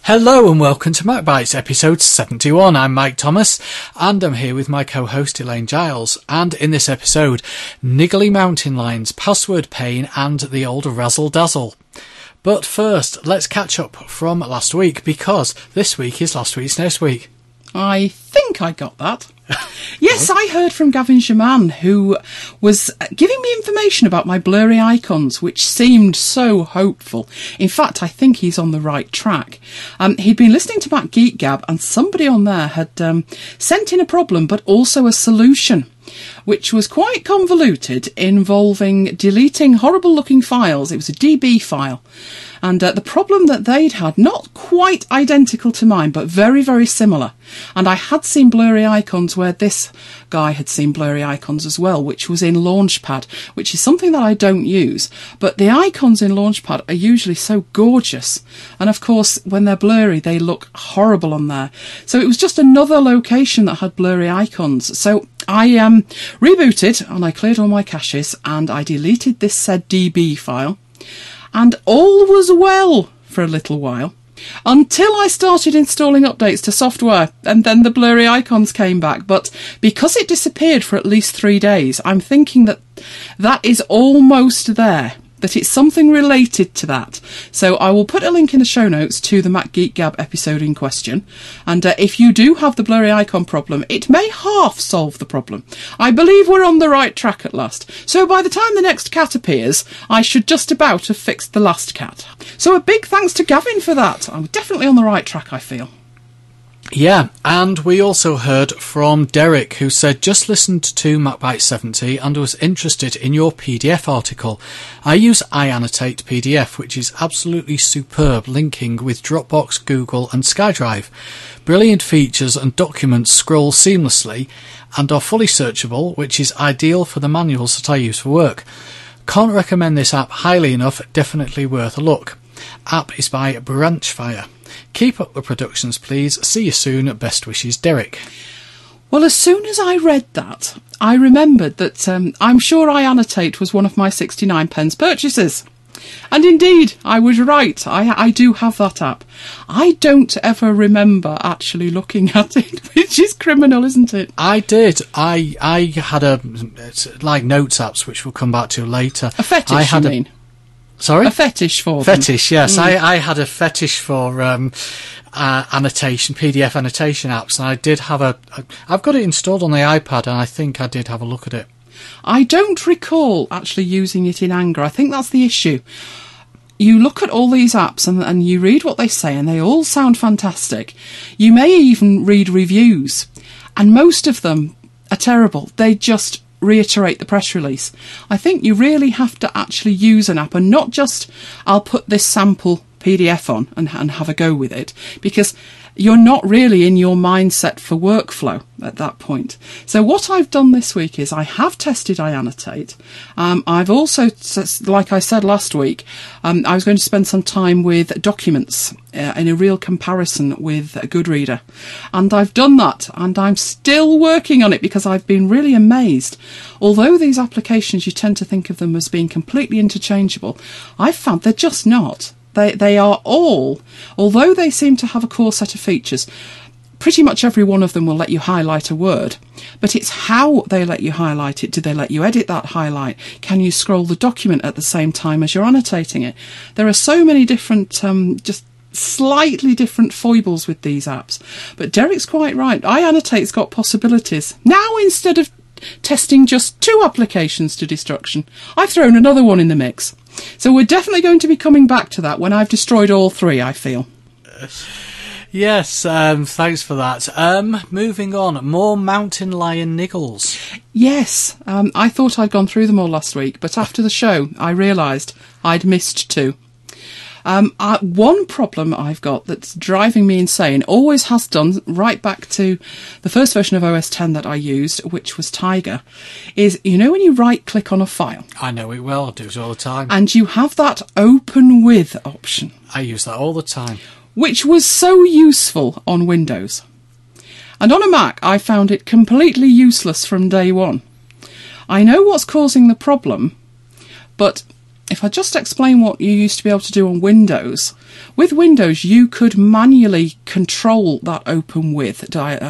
Hello and welcome to MacBites episode 71. I'm Mike Thomas and I'm here with my co-host Elaine Giles, and in this episode, niggly mountain lions, password pain and the old razzle dazzle. But first, let's catch up from last week, because this week is last week's next week. I think I got that. Yes, I heard from Gavin Shaman, who was giving me information about my blurry icons, which seemed so hopeful. In fact, I think he's on the right track. He'd been listening to Mac Geek Gab, and somebody on there had sent in a problem, but also a solution, which was quite convoluted, involving deleting horrible-looking files. It was a DB file. And the problem that they'd had, not quite identical to mine, but very, very similar. And I had seen blurry icons where this guy had seen blurry icons as well, which was in Launchpad, which is something that I don't use. But the icons in Launchpad are usually so gorgeous. And of course, when they're blurry, they look horrible on there. So it was just another location that had blurry icons. So I rebooted and I cleared all my caches and I deleted this said DB file. And all was well for a little while, until I started installing updates to software, and then the blurry icons came back. But because it disappeared for at least 3 days, I'm thinking that that is almost there, that it's something related to that. So I will put a link in the show notes to the Mac Geek Gab episode in question. And if you do have the blurry icon problem, it may half solve the problem. I believe we're on the right track at last. So by the time the next cat appears, I should just about have fixed the last cat. So a big thanks to Gavin for that. I'm definitely on the right track, I feel. Yeah, and we also heard from Derek, who said, just listened to MacBite 70 and was interested in your PDF article. I use iAnnotate PDF, which is absolutely superb, linking with Dropbox, Google and SkyDrive. Brilliant features, and documents scroll seamlessly and are fully searchable, which is ideal for the manuals that I use for work. Can't recommend this app highly enough, definitely worth a look. App is by Branchfire. Keep up the productions, please. See you soon. Best wishes, Derek. Well, as soon as I read that, I remembered that I'm sure iAnnotate was one of my 69 pence purchases. And indeed, I was right. I do have that app. I don't ever remember actually looking at it, which is criminal, isn't it? I did. I had like notes apps, which we'll come back to later. A fetish, you mean? Sorry? A fetish for them. Fetish, yes. I had a fetish for annotation, PDF annotation apps, and I did have I've got it installed on the iPad, and I think I did have a look at it. I don't recall actually using it in anger. I think that's the issue. You look at all these apps and you read what they say, and they all sound fantastic. You may even read reviews, and most of them are terrible. They just reiterate the press release. I think you really have to actually use an app and not just, I'll put this sample PDF on and have a go with it, because you're not really in your mindset for workflow at that point. So what I've done this week is I have tested iAnnotate. I've also, like I said last week, I was going to spend some time with documents in a real comparison with Goodreader. And I've done that, and I'm still working on it because I've been really amazed. Although these applications, you tend to think of them as being completely interchangeable, I've found they're just not. They are all, although they seem to have a core set of features, pretty much every one of them will let you highlight a word. But it's how they let you highlight it. Do they let you edit that highlight? Can you scroll the document at the same time as you're annotating it? There are so many different, just slightly different foibles with these apps. But Derek's quite right. iAnnotate's got possibilities. Now, instead of testing just 2 applications to destruction, I've thrown another one in the mix. So we're definitely going to be coming back to that when I've destroyed all 3, I feel. Yes, thanks for that. Moving on, more mountain lion niggles. Yes, I thought I'd gone through them all last week, but after the show I realised I'd missed 2. One problem I've got that's driving me insane, always has done, right back to the first version of OS X that I used, which was Tiger, is, you know when you right-click on a file? I know it well, I do it all the time. And you have that open with option. I use that all the time. Which was so useful on Windows. And on a Mac, I found it completely useless from day one. I know what's causing the problem, but if I just explain what you used to be able to do on Windows, with Windows you could manually control that open with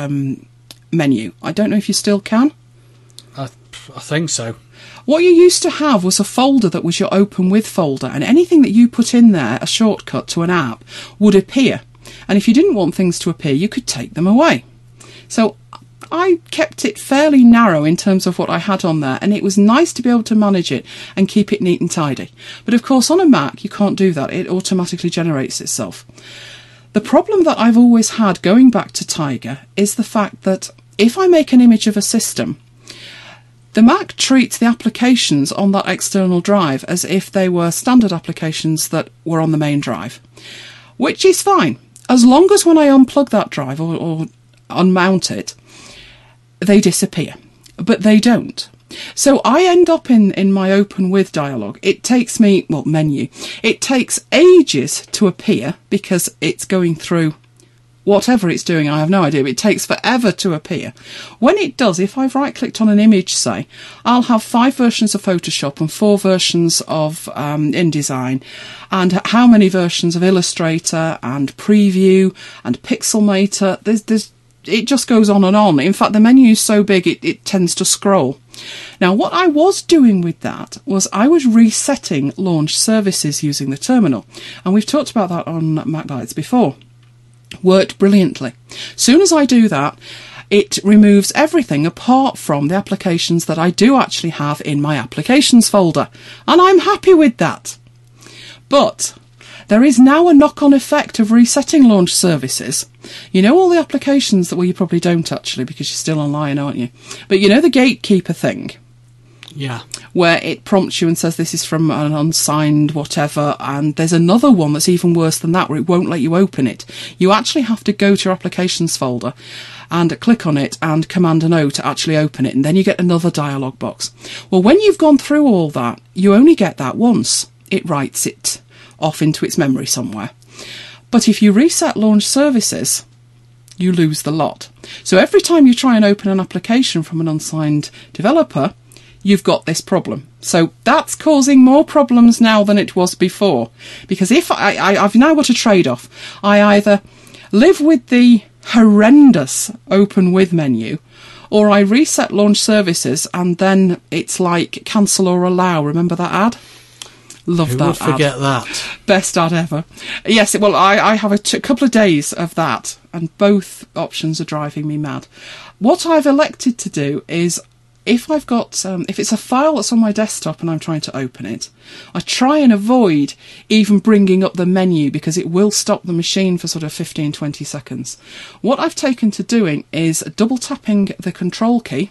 menu. I don't know if you still can. I think so. What you used to have was a folder that was your open with folder, and anything that you put in there, a shortcut to an app, would appear. And if you didn't want things to appear, you could take them away. So I kept it fairly narrow in terms of what I had on there, and it was nice to be able to manage it and keep it neat and tidy. But of course on a Mac you can't do that. It automatically generates itself. The problem that I've always had going back to Tiger is the fact that if I make an image of a system, the Mac treats the applications on that external drive as if they were standard applications that were on the main drive, which is fine, as long as when I unplug that drive or unmount it, they disappear. But they don't. So I end up in my open with dialog. It takes me, menu. It takes ages to appear because it's going through whatever it's doing, I have no idea, but it takes forever to appear. When it does, if I've right-clicked on an image, say, I'll have 5 versions of Photoshop and 4 versions of InDesign, and how many versions of Illustrator and Preview and Pixelmator. It just goes on and on. In fact, the menu is so big it tends to scroll. Now, what I was doing with that was I was resetting launch services using the terminal, and we've talked about that on MacBites before. Worked brilliantly. Soon as I do that, it removes everything apart from the applications that I do actually have in my applications folder, and I'm happy with that. But there is now a knock-on effect of resetting launch services. You know all the applications that, well, you probably don't actually because you're still online, aren't you? But you know the gatekeeper thing? Yeah. Where it prompts you and says this is from an unsigned whatever, and there's another one that's even worse than that where it won't let you open it. You actually have to go to your applications folder and click on it and Command and O to actually open it, and then you get another dialog box. Well, when you've gone through all that, you only get that once. It writes it off into its memory somewhere. But if you reset launch services, you lose the lot. So every time you try and open an application from an unsigned developer, you've got this problem. So that's causing more problems now than it was before. Because if I've now got a trade-off. I either live with the horrendous open with menu, or I reset launch services and then it's like cancel or allow. Remember that ad? Love Who that would forget that? Best ad ever. Yes, well, I have a couple of days of that, and both options are driving me mad. What I've elected to do is, if I've got, if it's a file that's on my desktop and I'm trying to open it, I try and avoid even bringing up the menu because it will stop the machine for sort of 15-20 seconds. What I've taken to doing is double tapping the control key,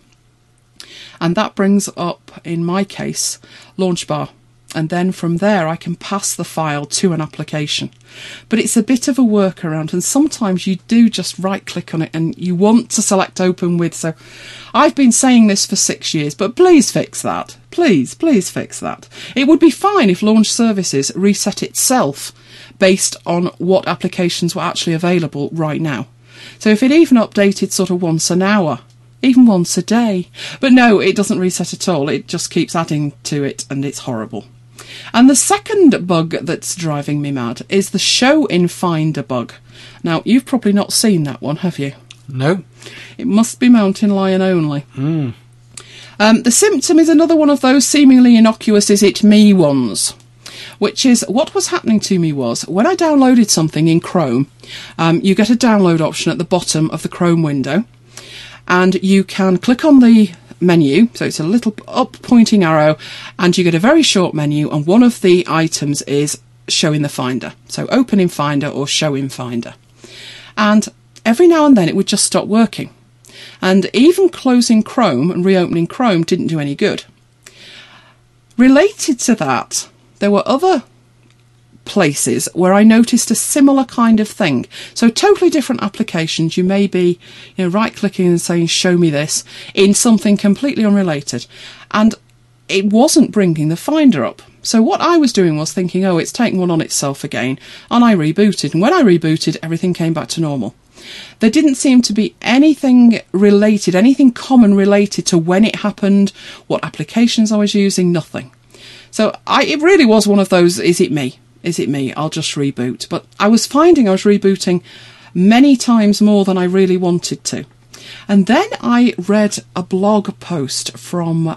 and that brings up, in my case, Launch Bar. And then from there I can pass the file to an application. But it's a bit of a workaround, and sometimes you do just right click on it and you want to select open with. So I've been saying this for 6 years, but please fix that. Please fix that. It would be fine if launch services reset itself based on what applications were actually available right now. So if it even updated sort of once an hour, even once a day. But no, it doesn't reset at all. It just keeps adding to it, and it's horrible. And the second bug that's driving me mad is the Show in Finder bug. Now, you've probably not seen that one, have you? No. It must be Mountain Lion only. The symptom is another one of those seemingly innocuous is it me ones, which is what was happening to me was when I downloaded something in Chrome, you get a download option at the bottom of the Chrome window, and you can click on the menu, so it's a little up pointing arrow, and you get a very short menu, and one of the items is Show in the Finder. So open in Finder or Show in Finder. And every now and then it would just stop working. And even closing Chrome and reopening Chrome didn't do any good. Related to that, there were other places where I noticed a similar kind of thing. So totally different applications. You may be, right clicking and saying show me this in something completely unrelated, and it wasn't bringing the Finder up. So what I was doing was thinking, oh, it's taken one on itself again, and I rebooted, and when I rebooted everything came back to normal. There didn't seem to be anything common related to when it happened, what applications I was using, nothing. So it really was one of those, is it me? Is it me? I'll just reboot. But I was finding I was rebooting many times more than I really wanted to. And then I read a blog post from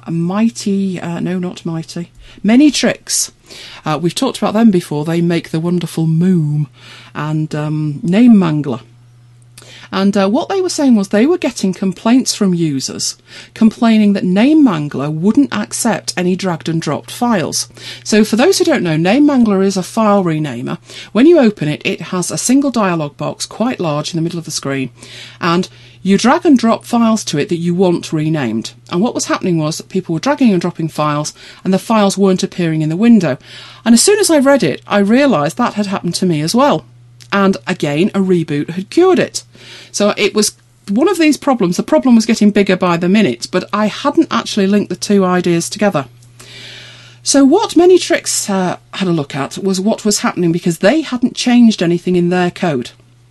Many Tricks. We've talked about them before. They make the wonderful Moom and Name Mangler. And what they were saying was they were getting complaints from users complaining that Name Mangler wouldn't accept any dragged and dropped files. So for those who don't know, Name Mangler is a file renamer. When you open it, it has a single dialog box, quite large, in the middle of the screen, and you drag and drop files to it that you want renamed. And what was happening was that people were dragging and dropping files, and the files weren't appearing in the window. And as soon as I read it, I realised that had happened to me as well. And again, a reboot had cured it. So it was one of these problems. The problem was getting bigger by the minute, but I hadn't actually linked the two ideas together. So what Many Tricks had a look at was what was happening because they hadn't changed anything in their code.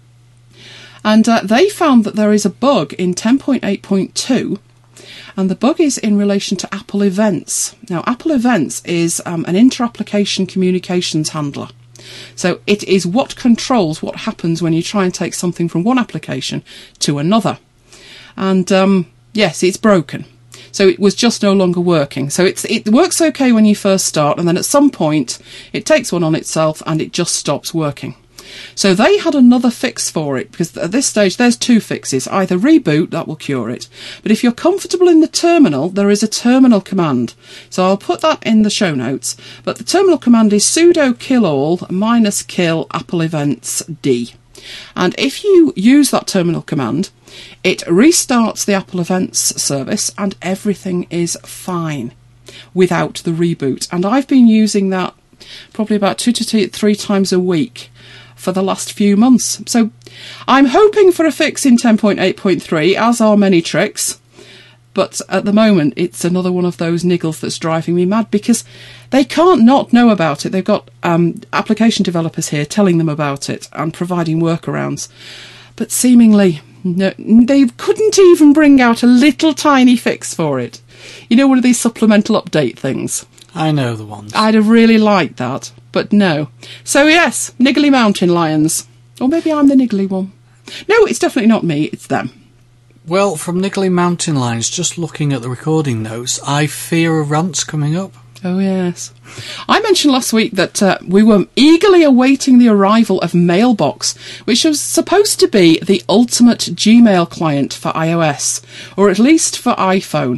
And they found that there is a bug in 10.8.2, and the bug is in relation to Apple Events. Now, Apple Events is an inter-application communications handler. So it is what controls what happens when you try and take something from one application to another. And yes, it's broken. So it was just no longer working. So it works okay when you first start, and then at some point it takes one on itself and it just stops working. So they had another fix for it, because at this stage there's two fixes. Either reboot, that will cure it, but if you're comfortable in the terminal, there is a terminal command. So I'll put that in the show notes, but the terminal command is sudo kill all -kill Apple Events D. And if you use that terminal command, it restarts the Apple Events service and everything is fine without the reboot. And I've been using that probably about 2 to 3 times a week for the last few months. So I'm hoping for a fix in 10.8.3, as are Many Tricks. But at the moment, it's another one of those niggles that's driving me mad, because they can't not know about it. They've got application developers here telling them about it and providing workarounds. But seemingly, no, they couldn't even bring out a little tiny fix for it. You know, one of these supplemental update things. I know the ones. I'd have really liked that, but no. So yes, niggly mountain lions. Or maybe I'm the niggly one. No, it's definitely not me, it's them. Well, from Niggly Mountain Lions, just looking at the recording notes, I fear a rant's coming up. Oh, yes. I mentioned last week that we were eagerly awaiting the arrival of Mailbox, which was supposed to be the ultimate Gmail client for iOS, or at least for iPhone.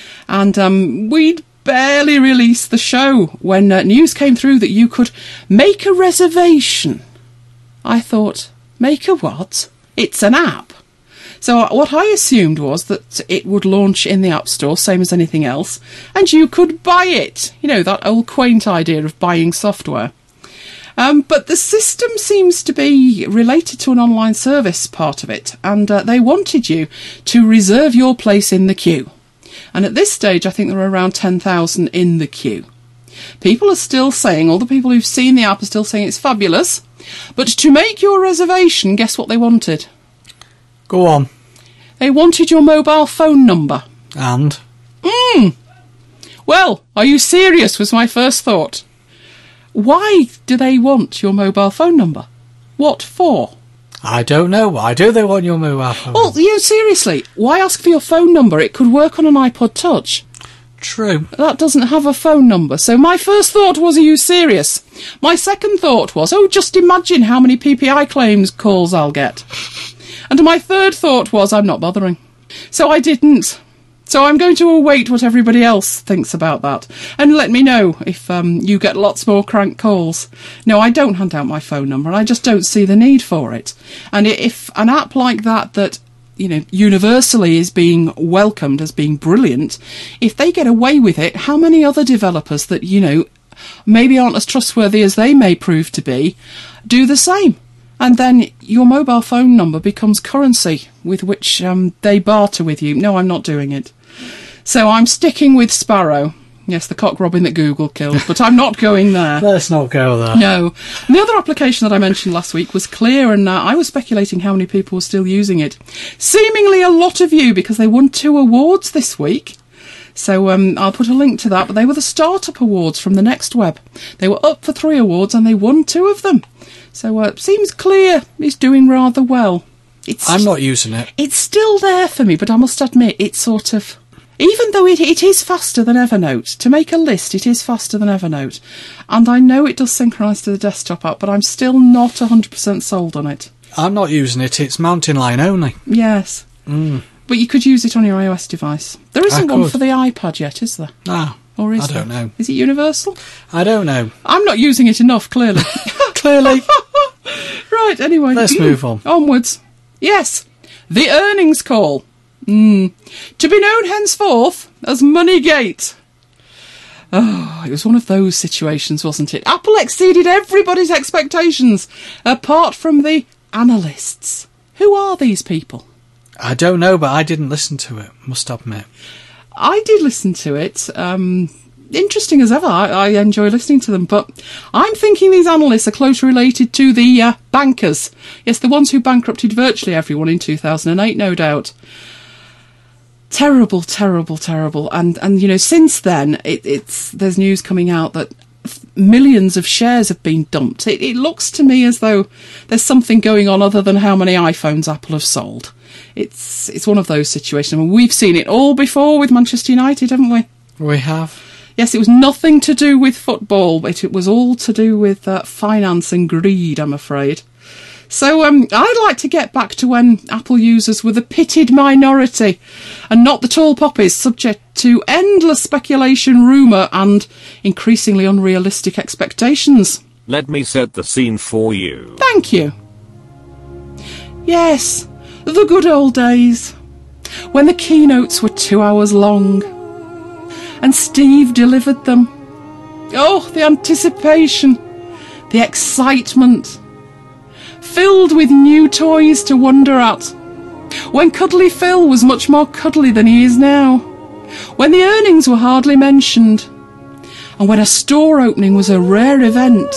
And we'd barely released the show when news came through that you could make a reservation. I thought, make a what? It's an app. So what I assumed was that it would launch in the App Store, same as anything else, and you could buy it. You know, that old quaint idea of buying software. But the system seems to be related to an online service part of it, and they wanted you to reserve your place in the queue. And at this stage, I think there are around 10,000 in the queue. People are still saying, all the people who've seen the app are still saying it's fabulous, but to make your reservation, guess what they wanted? Go on. They wanted your mobile phone number. And? Well, are you serious, was my first thought. Why do they want your mobile phone number? What for? I don't know. Why do they want your mobile phone? Well, you know, seriously, why ask for your phone number? It could work on an iPod Touch. True. That doesn't have a phone number. So my first thought was, are you serious? My second thought was, oh, just imagine how many PPI claims calls I'll get. And my third thought was, I'm not bothering. So I didn't. So I'm going to await what everybody else thinks about that. And let me know if you get lots more crank calls. No, I don't hand out my phone number, and I just don't see the need for it. And if an app like that, you know, universally is being welcomed as being brilliant, if they get away with it, how many other developers that, you know, maybe aren't as trustworthy as they may prove to be, do the same? And then your mobile phone number becomes currency with which they barter with you. No, I'm not doing it. So I'm sticking with Sparrow. Yes, the cock robin that Google killed, but I'm not going there. Let's not go there. No. And the other application that I mentioned last week was Clear, and I was speculating how many people were still using it. Seemingly a lot of you, because they won 2 awards this week. So I'll put a link to that. But they were the Startup Awards from the Next Web. They were up for 3 awards and they won 2 of them. So it seems clear it's doing rather well. I'm not using it. It's still there for me, but I must admit, it's sort of... Even though it is faster than Evernote, to make a list, it is faster than Evernote. And I know it does synchronise to the desktop app, but I'm still not 100% sold on it. I'm not using it. It's Mountain Lion only. Yes. But you could use it on your iOS device. There isn't one for the iPad yet, is there? No. Or is I don't know. Is it universal? I don't know. I'm not using it enough, clearly. Clearly. Right, anyway. Let's move on. Onwards. Yes. The earnings call. To be known henceforth as Moneygate. Oh, it was one of those situations, wasn't it? Apple exceeded everybody's expectations, apart from the analysts. Who are these people? I don't know, but I didn't listen to it, must admit. I did listen to it. Interesting as ever. I enjoy listening to them, but I'm thinking these analysts are closely related to the bankers. Yes, the ones who bankrupted virtually everyone in 2008, no doubt. Terrible, terrible, terrible. And you know, since then, there's news coming out that millions of shares have been dumped. It looks to me as though there's something going on other than how many iPhones Apple have sold. It's one of those situations. I mean, we've seen it all before with Manchester United, haven't we? We have. Yes, it was nothing to do with football, but it was all to do with finance and greed, I'm afraid. So I'd like to get back to when Apple users were the pitted minority and not the tall poppies, subject to endless speculation, rumour and increasingly unrealistic expectations. Let me set the scene for you. Thank you. Yes, the good old days, when the keynotes were 2 hours long and Steve delivered them. Oh, the anticipation, the excitement, filled with new toys to wonder at. When Cuddly Phil was much more cuddly than he is now. When the earnings were hardly mentioned. And when a store opening was a rare event.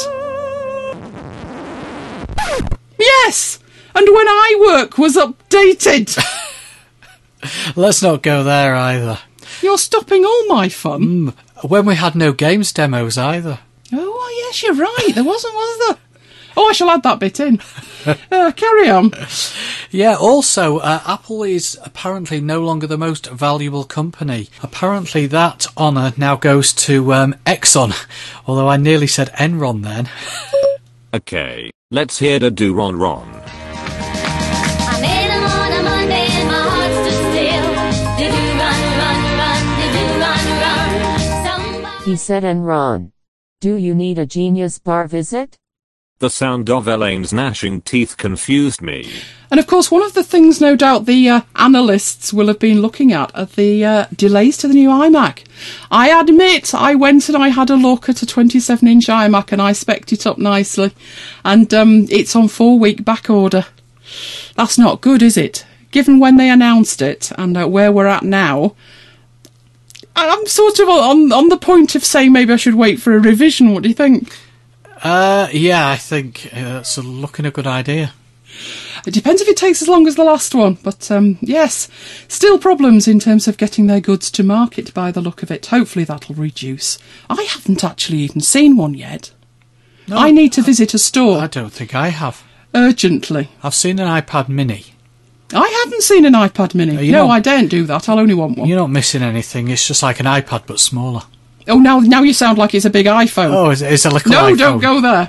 Yes! And when iWork was updated. Let's not go there either. You're stopping all my fun. When we had no games demos either. Oh, yes, you're right. There wasn't, was there? Oh, I shall add that bit in. Carry on. Yeah, also, Apple is apparently no longer the most valuable company. Apparently that honour now goes to Exxon, although I nearly said Enron then. Okay, let's hear the do-ron ron. I made them on a Monday and my heart stood still. Do-do-run, run, run, do-do-run, run. He said, Enron, do you need a Genius Bar visit? The sound of Elaine's gnashing teeth confused me. And of course, one of the things no doubt the analysts will have been looking at are the delays to the new iMac. I admit I went and I had a look at a 27-inch iMac and I spec'd it up nicely. And it's on 4-week back order. That's not good, is it? Given when they announced it and where we're at now, I'm sort of on the point of saying maybe I should wait for a revision. What do you think? Yeah, I think that's looking a good idea. It depends if it takes as long as the last one, but yes, still problems in terms of getting their goods to market by the look of it. Hopefully that'll reduce. I haven't actually even seen one yet. No, I need to visit a store. I don't think I have. Urgently. I've seen an iPad mini. I haven't seen an iPad mini. No, I daren't do that. I'll only want one. You're not missing anything. It's just like an iPad, but smaller. Oh, now you sound like it's a big iPhone. Oh, it's a little No, iPhone. Don't go there.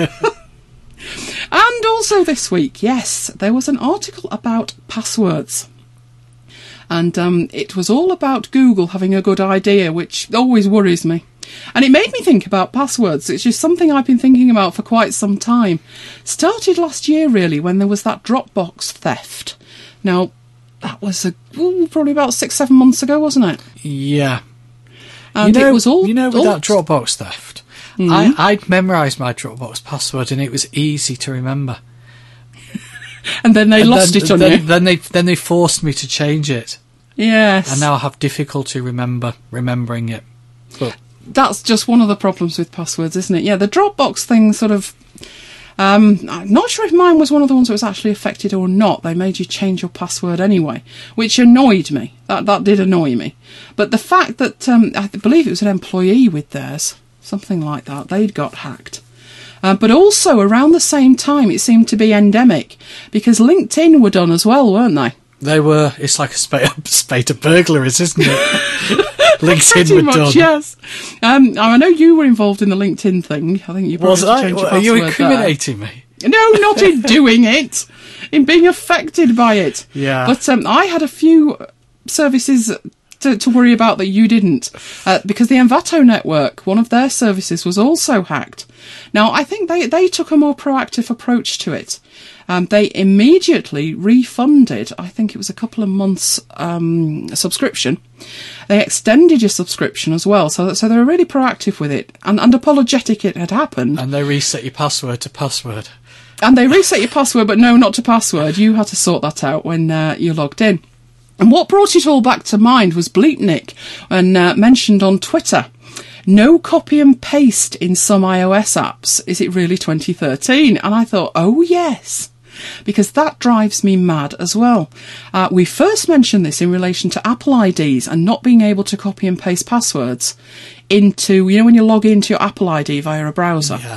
And also this week, yes, there was an article about passwords. And it was all about Google having a good idea, which always worries me. And it made me think about passwords, which is something I've been thinking about for quite some time. Started last year, really, when there was that Dropbox theft. Now, that was probably about 6-7 months ago, wasn't it? Yeah. And it was all... with that Dropbox theft, I'd memorised my Dropbox password and it was easy to remember. And then they lost it on you. Then they forced me to change it. Yes. And now I have difficulty remembering it. But that's just one of the problems with passwords, isn't it? Yeah, the Dropbox thing sort of... I'm not sure if mine was one of the ones that was actually affected or not. They made you change your password anyway, which annoyed me. That did annoy me. But the fact that I believe it was an employee with theirs, something like that, they'd got hacked. But also around the same time, it seemed to be endemic because LinkedIn were done as well, weren't they? They were. It's like a spate of burglaries, isn't it? LinkedIn Pretty were much, done. yes. I know you were involved in the LinkedIn thing. I think you probably Was had to I? change your Are you password incriminating me? there. No, not in doing it. In being affected by it. Yeah. But I had a few services to worry about that you didn't. Because the Envato network, one of their services was also hacked. Now, I think they took a more proactive approach to it. They immediately refunded, I think it was a couple of months subscription. They extended your subscription as well. So they were really proactive with it and apologetic it had happened. And they reset your password to password. And they reset your password, but no, not to password. You had to sort that out when you logged in. And what brought it all back to mind was Bleepnik, and mentioned on Twitter. No copy and paste in some iOS apps. Is it really 2013? And I thought, oh yes, because that drives me mad as well. We first mentioned this in relation to Apple IDs and not being able to copy and paste passwords into, when you log into your Apple ID via a browser. Yeah.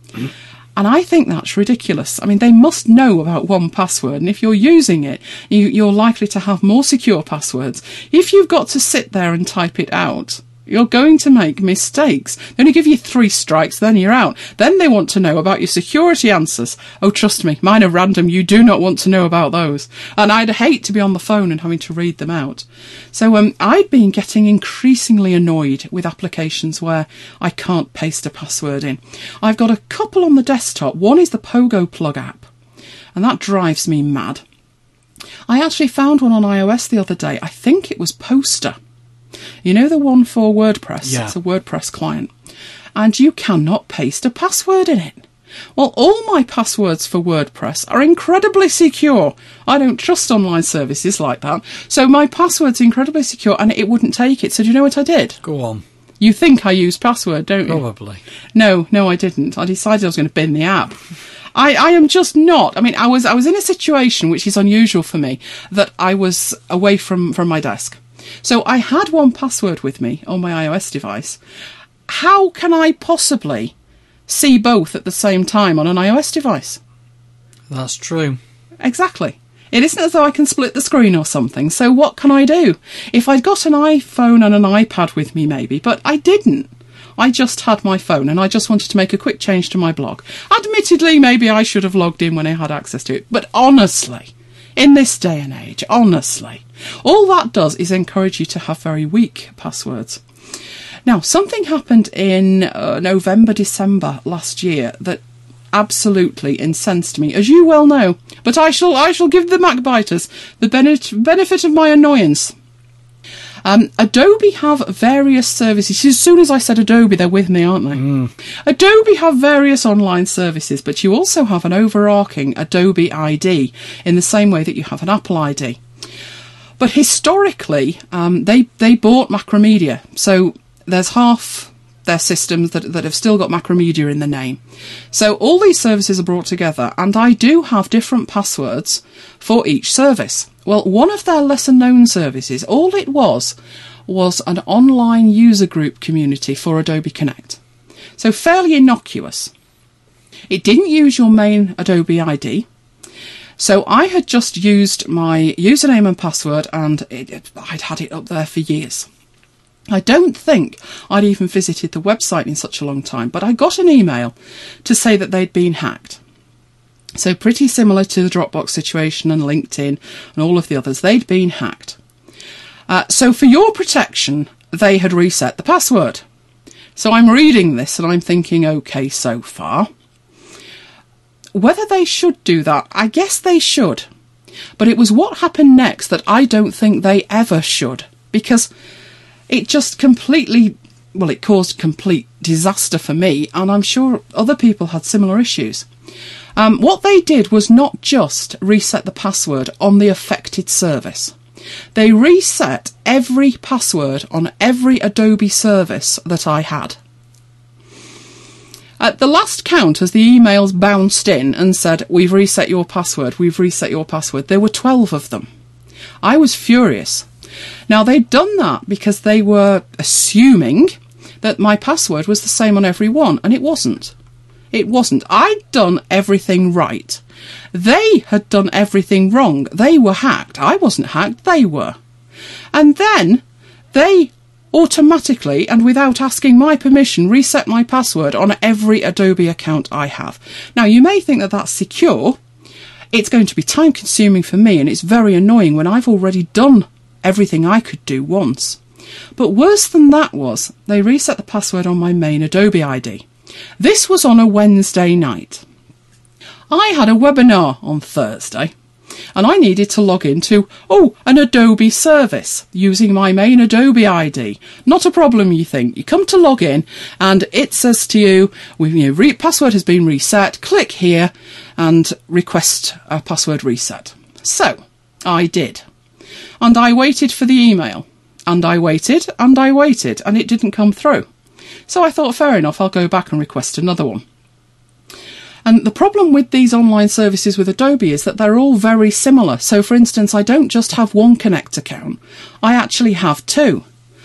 And I think that's ridiculous. I mean, they must know about 1Password, and if you're using it, you're likely to have more secure passwords. If you've got to sit there and type it out, you're going to make mistakes. They only give you 3 strikes, then you're out. Then they want to know about your security answers. Oh, trust me, mine are random. You do not want to know about those. And I'd hate to be on the phone and having to read them out. So I'd been getting increasingly annoyed with applications where I can't paste a password in. I've got a couple on the desktop. One is the Pogo Plug app, and that drives me mad. I actually found one on iOS the other day. I think it was Poster. You know the one for WordPress? Yeah. It's a WordPress client. And you cannot paste a password in it. Well, all my passwords for WordPress are incredibly secure. I don't trust online services like that. So my password's incredibly secure and it wouldn't take it. So do you know what I did? Go on. You think I used password, don't you? Probably. No, I didn't. I decided I was going to bin the app. I am just not. I mean, I was in a situation which is unusual for me, that I was away from my desk. So I had 1Password with me on my iOS device. How can I possibly see both at the same time on an iOS device? That's true. Exactly. It isn't as though I can split the screen or something. So what can I do? If I'd got an iPhone and an iPad with me, maybe, but I didn't. I just had my phone and I just wanted to make a quick change to my blog. Admittedly, maybe I should have logged in when I had access to it. But honestly, in this day and age, honestly, all that does is encourage you to have very weak passwords. Now, something happened in November, December last year that absolutely incensed me, as you well know. But I shall give the MacBiters the benefit of my annoyance. Adobe have various services. As soon as I said Adobe, they're with me, aren't they? Adobe have various online services, but you also have an overarching Adobe ID in the same way that you have an Apple ID. But historically, they bought Macromedia, so there's half their systems that have still got Macromedia in the name. So all these services are brought together, and I do have different passwords for each service. Well, one of their lesser-known services, all it was an online user group community for Adobe Connect. So fairly innocuous. It didn't use your main Adobe ID. So I had just used my username and password, and I'd had it up there for years. I don't think I'd even visited the website in such a long time, but I got an email to say that they'd been hacked. So pretty similar to the Dropbox situation and LinkedIn and all of the others, they'd been hacked. So for your protection, they had reset the password. So I'm reading this and I'm thinking, okay, so far. Whether they should do that, I guess they should. But it was what happened next that I don't think they ever should. Because it just completely, well, it caused complete disaster for me, and I'm sure other people had similar issues. What they did was not just reset the password on the affected service. They reset every password on every Adobe service that I had. At the last count, as the emails bounced in and said, "We've reset your password, we've reset your password," there were 12 of them. I was furious. Now, they'd done that because they were assuming that my password was the same on every one, and it wasn't. It wasn't. I'd done everything right. They had done everything wrong. They were hacked. I wasn't hacked, they were. And then they automatically, and without asking my permission, reset my password on every Adobe account I have. Now, you may think that that's secure. It's going to be time consuming for me, and it's very annoying when I've already done everything I could do once. But worse than that was, they reset the password on my main Adobe ID. This was on a Wednesday night. I had a webinar on Thursday, and I needed to log into, an Adobe service using my main Adobe ID. Not a problem, you think. You come to log in, and it says to you, password has been reset, click here, and request a password reset. So, I did. And I waited for the email. And I waited, and I waited, and it didn't come through. So I thought, fair enough, I'll go back and request another one. And the problem with these online services with Adobe is that they're all very similar. So, for instance, I don't just have one Connect account. I actually have two.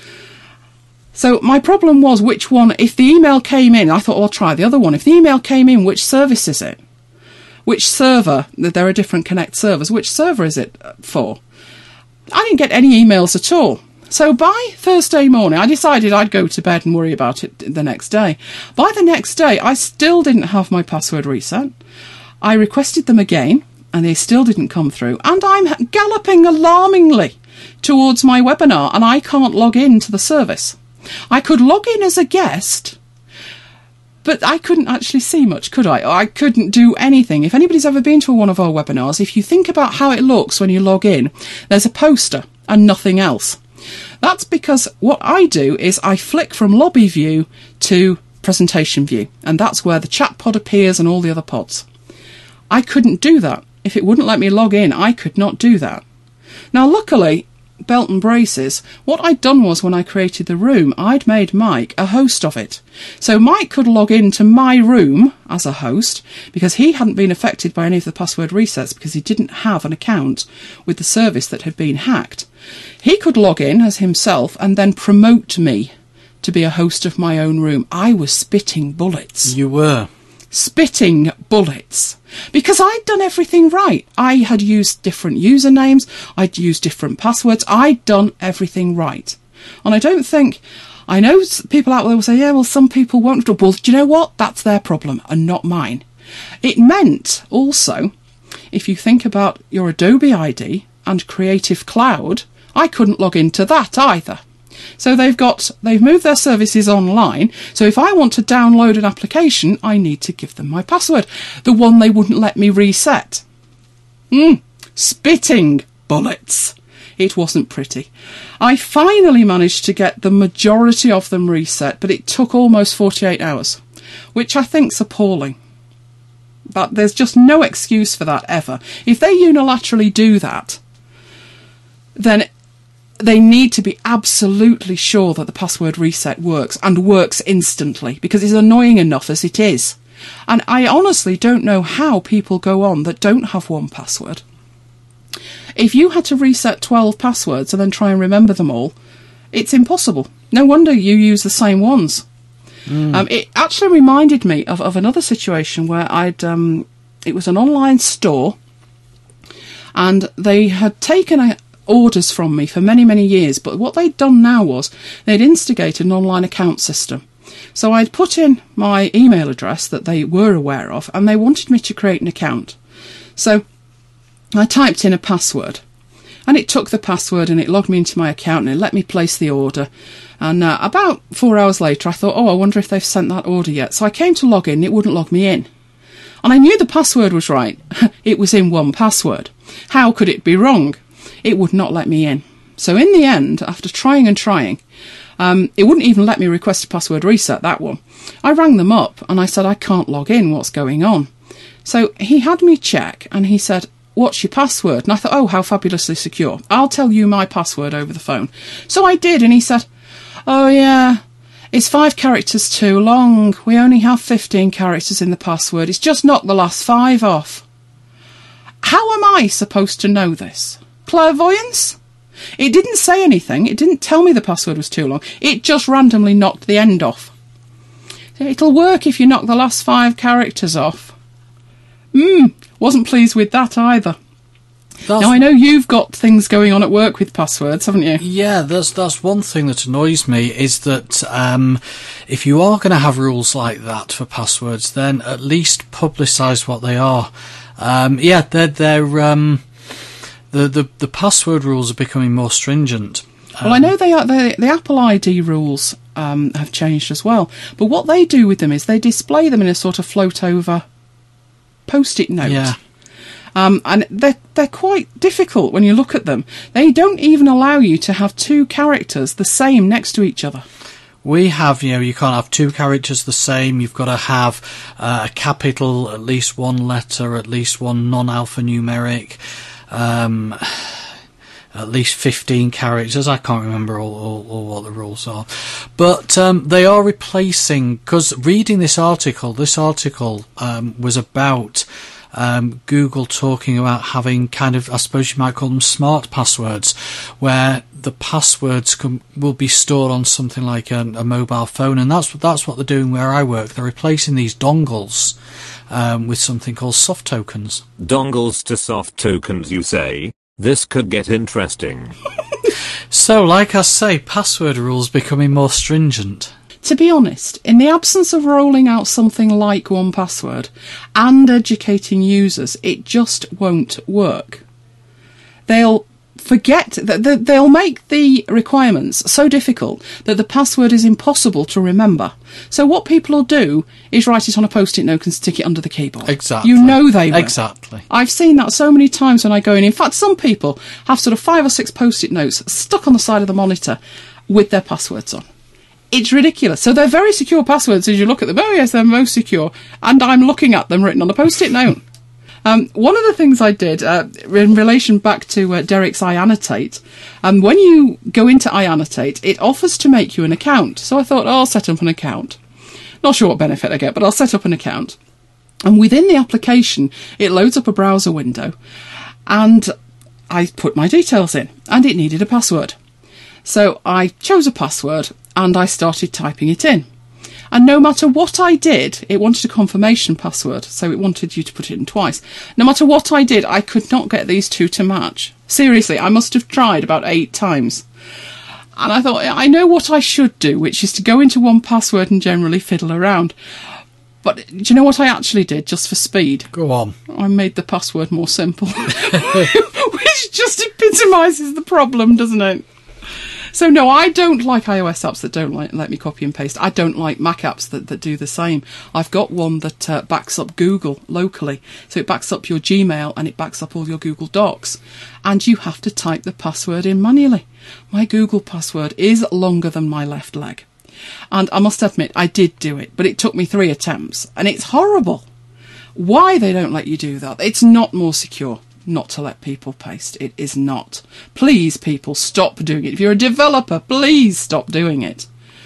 So my problem was which one, if the email came in, I thought, I'll try the other one. If the email came in, which service is it? Which server? There are different Connect servers. Which server is it for? I didn't get any emails at all. So by Thursday morning, I decided I'd go to bed and worry about it the next day. By the next day, I still didn't have my password reset. I requested them again, and they still didn't come through. And I'm galloping alarmingly towards my webinar, and I can't log into the service. I could log in as a guest, but I couldn't actually see much, could I? I couldn't do anything. If anybody's ever been to one of our webinars, if you think about how it looks when you log in, there's a poster and nothing else. That's because what I do is I flick from lobby view to presentation view, and that's where the chat pod appears and all the other pods. I couldn't do that. If it wouldn't let me log in, I could not do that. Now, luckily, belt and braces, what I'd done was when I created the room, I'd made Mike a host of it. So Mike could log into my room as a host because he hadn't been affected by any of the password resets because he didn't have an account with the service that had been hacked. He could log in as himself and then promote me to be a host of my own room. I was spitting bullets. You were. Spitting bullets. Because I'd done everything right. I had used different usernames. I'd used different passwords. I'd done everything right. And I don't think... I know people out there will say, yeah, well, some people won't. Well, do you know what? That's their problem and not mine. It meant also, if you think about your Adobe ID and Creative Cloud, I couldn't log into that either. So they've moved their services online. So if I want to download an application, I need to give them my password, the one they wouldn't let me reset. Spitting bullets. It wasn't pretty. I finally managed to get the majority of them reset, but it took almost 48 hours, which I think's appalling. But there's just no excuse for that ever. If they unilaterally do that, then they need to be absolutely sure that the password reset works and works instantly, because it's annoying enough as it is. And I honestly don't know how people go on that don't have one password. If you had to reset 12 passwords and then try and remember them all, it's impossible. No wonder you use the same ones. It actually reminded me of another situation where it was an online store, and they had taken orders from me for many, many years, but what they'd done now was they'd instigated an online account system. So I'd put in my email address that they were aware of, and they wanted me to create an account. So I typed in a password, and it took the password and it logged me into my account and it let me place the order. And about 4 hours later, I thought, I wonder if they've sent that order yet. So I came to log in and it wouldn't log me in. And I knew the password was right. It was in 1Password. How could it be wrong? It would not let me in. So in the end, after trying and trying, it wouldn't even let me request a password reset, that one. I rang them up and I said, I can't log in, what's going on? So he had me check and he said, what's your password? And I thought, how fabulously secure. I'll tell you my password over the phone. So I did, and he said, oh yeah, Is 5 characters too long? We only have 15 characters in the password. It's just knocked the last 5 off. How am I supposed to know this? Clairvoyance? It didn't say anything. It didn't tell me the password was too long. It just randomly knocked the end off. It'll work if you knock the last 5 characters off. Wasn't pleased with that either. Now, I know you've got things going on at work with passwords, haven't you? Yeah, that's one thing that annoys me, is that if you are going to have rules like that for passwords, then at least publicise what they are. The password rules are becoming more stringent. Well, I know the Apple ID rules have changed as well. But what they do with them is they display them in a sort of float-over Post-it note. Yeah. And they're quite difficult when you look at them. They don't even allow you to have 2 characters the same next to each other. We have, you can't have 2 characters the same. You've got to have a capital, at least 1 letter, at least 1 non-alphanumeric, at least 15 characters. I can't remember all what the rules are. But they are replacing, because reading this article was about Google talking about having kind of, I suppose you might call them smart passwords, where the passwords will be stored on something like a mobile phone, and that's what they're doing where I work. They're replacing these dongles with something called soft tokens. Dongles to soft tokens, you say? This could get interesting. So, like I say, password rules becoming more stringent. To be honest, in the absence of rolling out something like 1Password and educating users, it just won't work. They'll forget that they'll make the requirements so difficult that the password is impossible to remember. So what people will do is write it on a Post-it note and stick it under the keyboard. Exactly. You know they will. Exactly. I've seen that so many times when I go in. In fact, some people have sort of 5 or 6 Post-it notes stuck on the side of the monitor with their passwords on. It's ridiculous. So they're very secure passwords as you look at them. Oh yes, they're most secure. And I'm looking at them written on a Post-it note. One of the things I did in relation back to Derek's iAnnotate, when you go into iAnnotate, it offers to make you an account. So I thought, I'll set up an account. Not sure what benefit I get, but I'll set up an account. And within the application, it loads up a browser window. And I put my details in, and it needed a password. So I chose a password, and I started typing it in. And no matter what I did, it wanted a confirmation password, so it wanted you to put it in twice. No matter what I did, I could not get these 2 to match. Seriously, I must have tried about 8 times. And I thought, I know what I should do, which is to go into 1Password and generally fiddle around. But do you know what I actually did, just for speed? Go on. I made the password more simple. Which just epitomises the problem, doesn't it? So no, I don't like iOS apps that don't let me copy and paste. I don't like Mac apps that do the same. I've got one that backs up Google locally. So it backs up your Gmail and it backs up all your Google Docs. And you have to type the password in manually. My Google password is longer than my left leg. And I must admit, I did do it, but it took me 3 attempts. And it's horrible. Why they don't let you do that? It's not more secure not to let people paste. It is not. Please, people, stop doing it. If you're a developer, please stop doing it.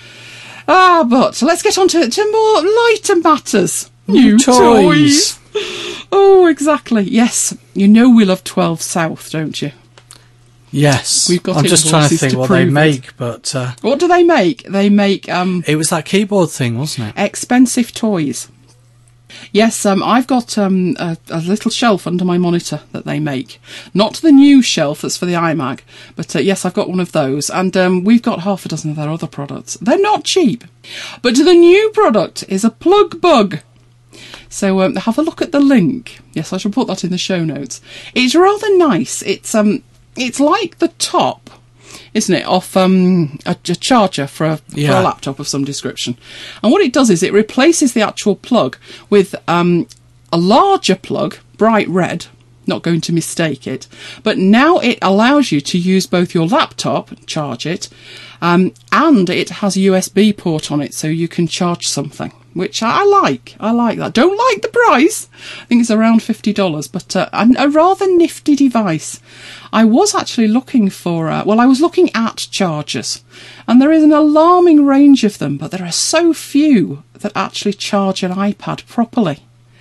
But let's get on to more lighter matters. New toys. Oh, exactly. Yes, you know we love 12 South, don't you? Yes. We've got I'm just trying to think what they make, but... What do they make? They make... it was that keyboard thing, wasn't it? Expensive toys. Yes, I've got a little shelf under my monitor that they make. Not the new shelf that's for the iMac, but yes, I've got one of those. And we've got half a dozen of their other products. They're not cheap. But the new product is a plug bug. So have a look at the link. Yes, I shall put that in the show notes. It's rather nice. It's like the top, isn't it, off a charger for a laptop of some description. And what it does is it replaces the actual plug with a larger plug, bright red, not going to mistake it, but now it allows you to use both your laptop, charge it, and it has a USB port on it so you can charge something. which I like. I like that. Don't like the price. I think it's around $50, but a rather nifty device. I was actually looking for, I was looking at chargers, and there is an alarming range of them, but there are so few that actually charge an iPad properly.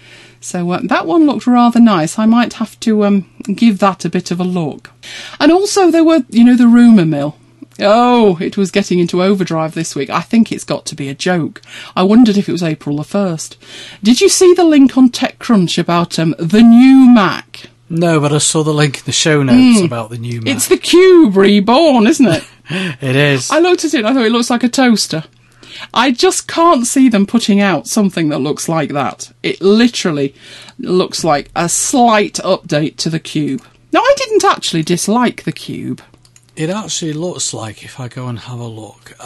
So that one looked rather nice. I might have to give that a bit of a look. And also there were, the rumour mill. Oh, it was getting into overdrive this week. I think it's got to be a joke. I wondered if it was April the 1st. Did you see the link on TechCrunch about the new Mac? No, but I saw the link in the show notes about the new Mac. It's the Cube reborn, isn't it? It is. I looked at it and I thought it looks like a toaster. I just can't see them putting out something that looks like that. It literally looks like a slight update to the Cube. Now, I didn't actually dislike the Cube. It actually looks like, if I go and have a look,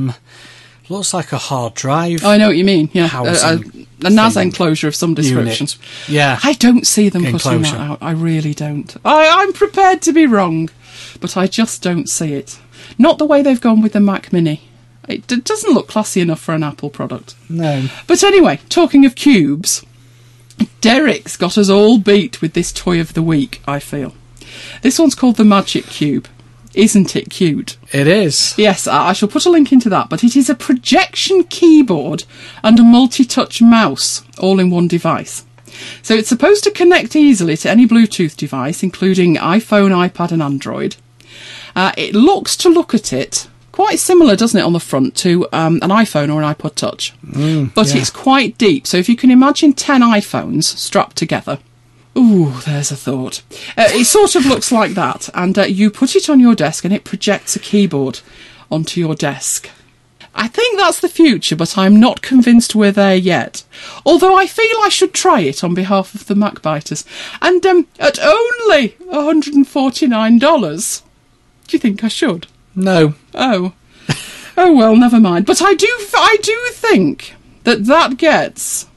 looks like a hard drive. I know what you mean, yeah. A NAS enclosure of some description. Unit. Yeah. I don't see them putting that out. I really don't. I'm prepared to be wrong, but I just don't see it. Not the way they've gone with the Mac Mini. It doesn't look classy enough for an Apple product. No. But anyway, talking of cubes, Derek's got us all beat with this toy of the week, I feel. This one's called the Magic Cube. Isn't it cute? It is. Yes, I shall put a link into that, but it is a projection keyboard and a multi-touch mouse, all in one device. So it's supposed to connect easily to any Bluetooth device, including iPhone, iPad and Android. It looks, to look at it, quite similar, doesn't it, on the front to an iPhone or an iPod Touch. But it's quite deep, so if you can imagine 10 iPhones strapped together. Ooh, there's a thought. It sort of looks like that, and you put it on your desk and it projects a keyboard onto your desk. I think that's the future, but I'm not convinced we're there yet. Although I feel I should try it on behalf of the MacBiters. And at only $149. Do you think I should? No. Oh. Oh well, never mind. But I do think that gets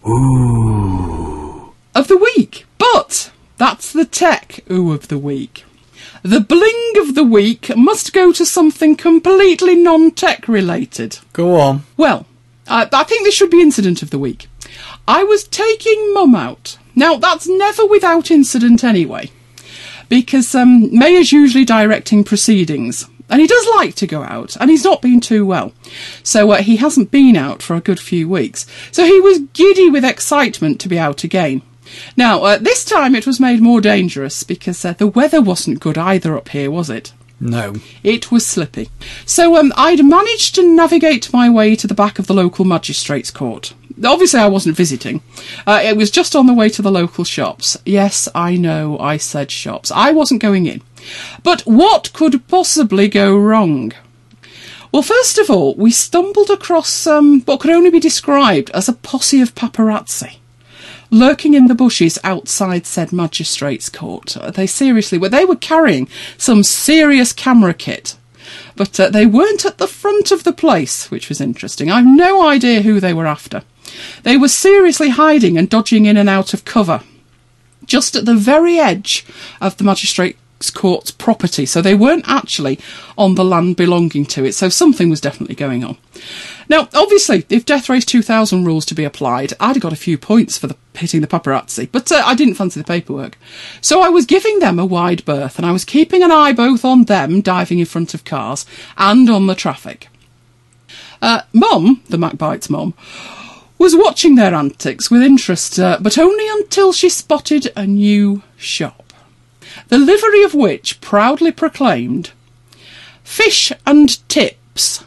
of the week. But that's the tech of the week. The bling of the week must go to something completely non-tech related. Go on. Well, I think this should be incident of the week. I was taking Mum out. Now, that's never without incident anyway, because Mayor's usually directing proceedings, and he does like to go out, and he's not been too well. So he hasn't been out for a good few weeks. So he was giddy with excitement to be out again. Now, this time it was made more dangerous because the weather wasn't good either up here, was it? No. It was slippy. So I'd managed to navigate my way to the back of the local magistrates' court. Obviously I wasn't visiting. It was just on the way to the local shops. Yes, I know, I said shops. I wasn't going in. But what could possibly go wrong? Well, first of all, we stumbled across what could only be described as a posse of paparazzi, lurking in the bushes outside said magistrates' court. They were carrying some serious camera kit, but they weren't at the front of the place, which was interesting. I've no idea who they were after. They were seriously hiding and dodging in and out of cover, just at the very edge of the magistrates' court's property, so they weren't actually on the land belonging to it, so something was definitely going on. Now, obviously, if Death Race 2000 rules to be applied, I'd have got a few points for hitting the paparazzi, but I didn't fancy the paperwork. So I was giving them a wide berth, and I was keeping an eye both on them diving in front of cars and on the traffic. Mum, the MacBite's mum, was watching their antics with interest, but only until she spotted a new shop, the livery of which proudly proclaimed, "Fish and Tips."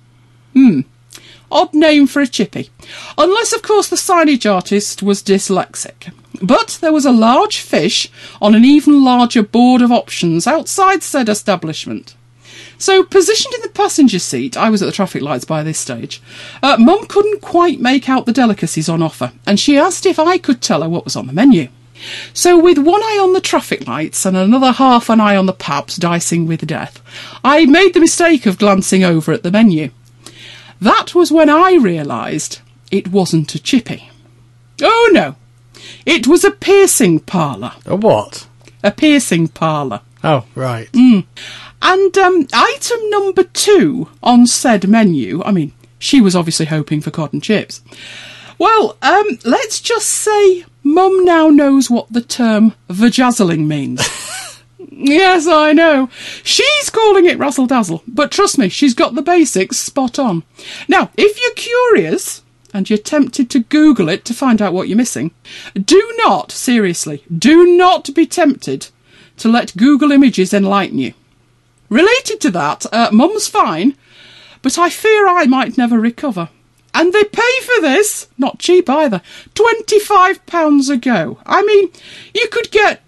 Odd name for a chippy. Unless, of course, the signage artist was dyslexic. But there was a large fish on an even larger board of options outside said establishment. So, positioned in the passenger seat, I was at the traffic lights by this stage, Mum couldn't quite make out the delicacies on offer, and she asked if I could tell her what was on the menu. So, with one eye on the traffic lights and another half an eye on the paps dicing with death, I made the mistake of glancing over at the menu. That was when I realised it wasn't a chippy. Oh no, it was a piercing parlour. A what? A piercing parlour. Oh, right. And item number 2 on said menu, I mean, she was obviously hoping for cod and chips, Well, let's just say Mum now knows what the term vajazzling means. Yes, I know. She's calling it razzle-dazzle, but trust me, she's got the basics spot on. Now, if you're curious and you're tempted to Google it to find out what you're missing, do not, seriously, do not be tempted to let Google Images enlighten you. Related to that, Mum's fine, but I fear I might never recover. And they pay for this, not cheap either, £25 a go. I mean, you could get...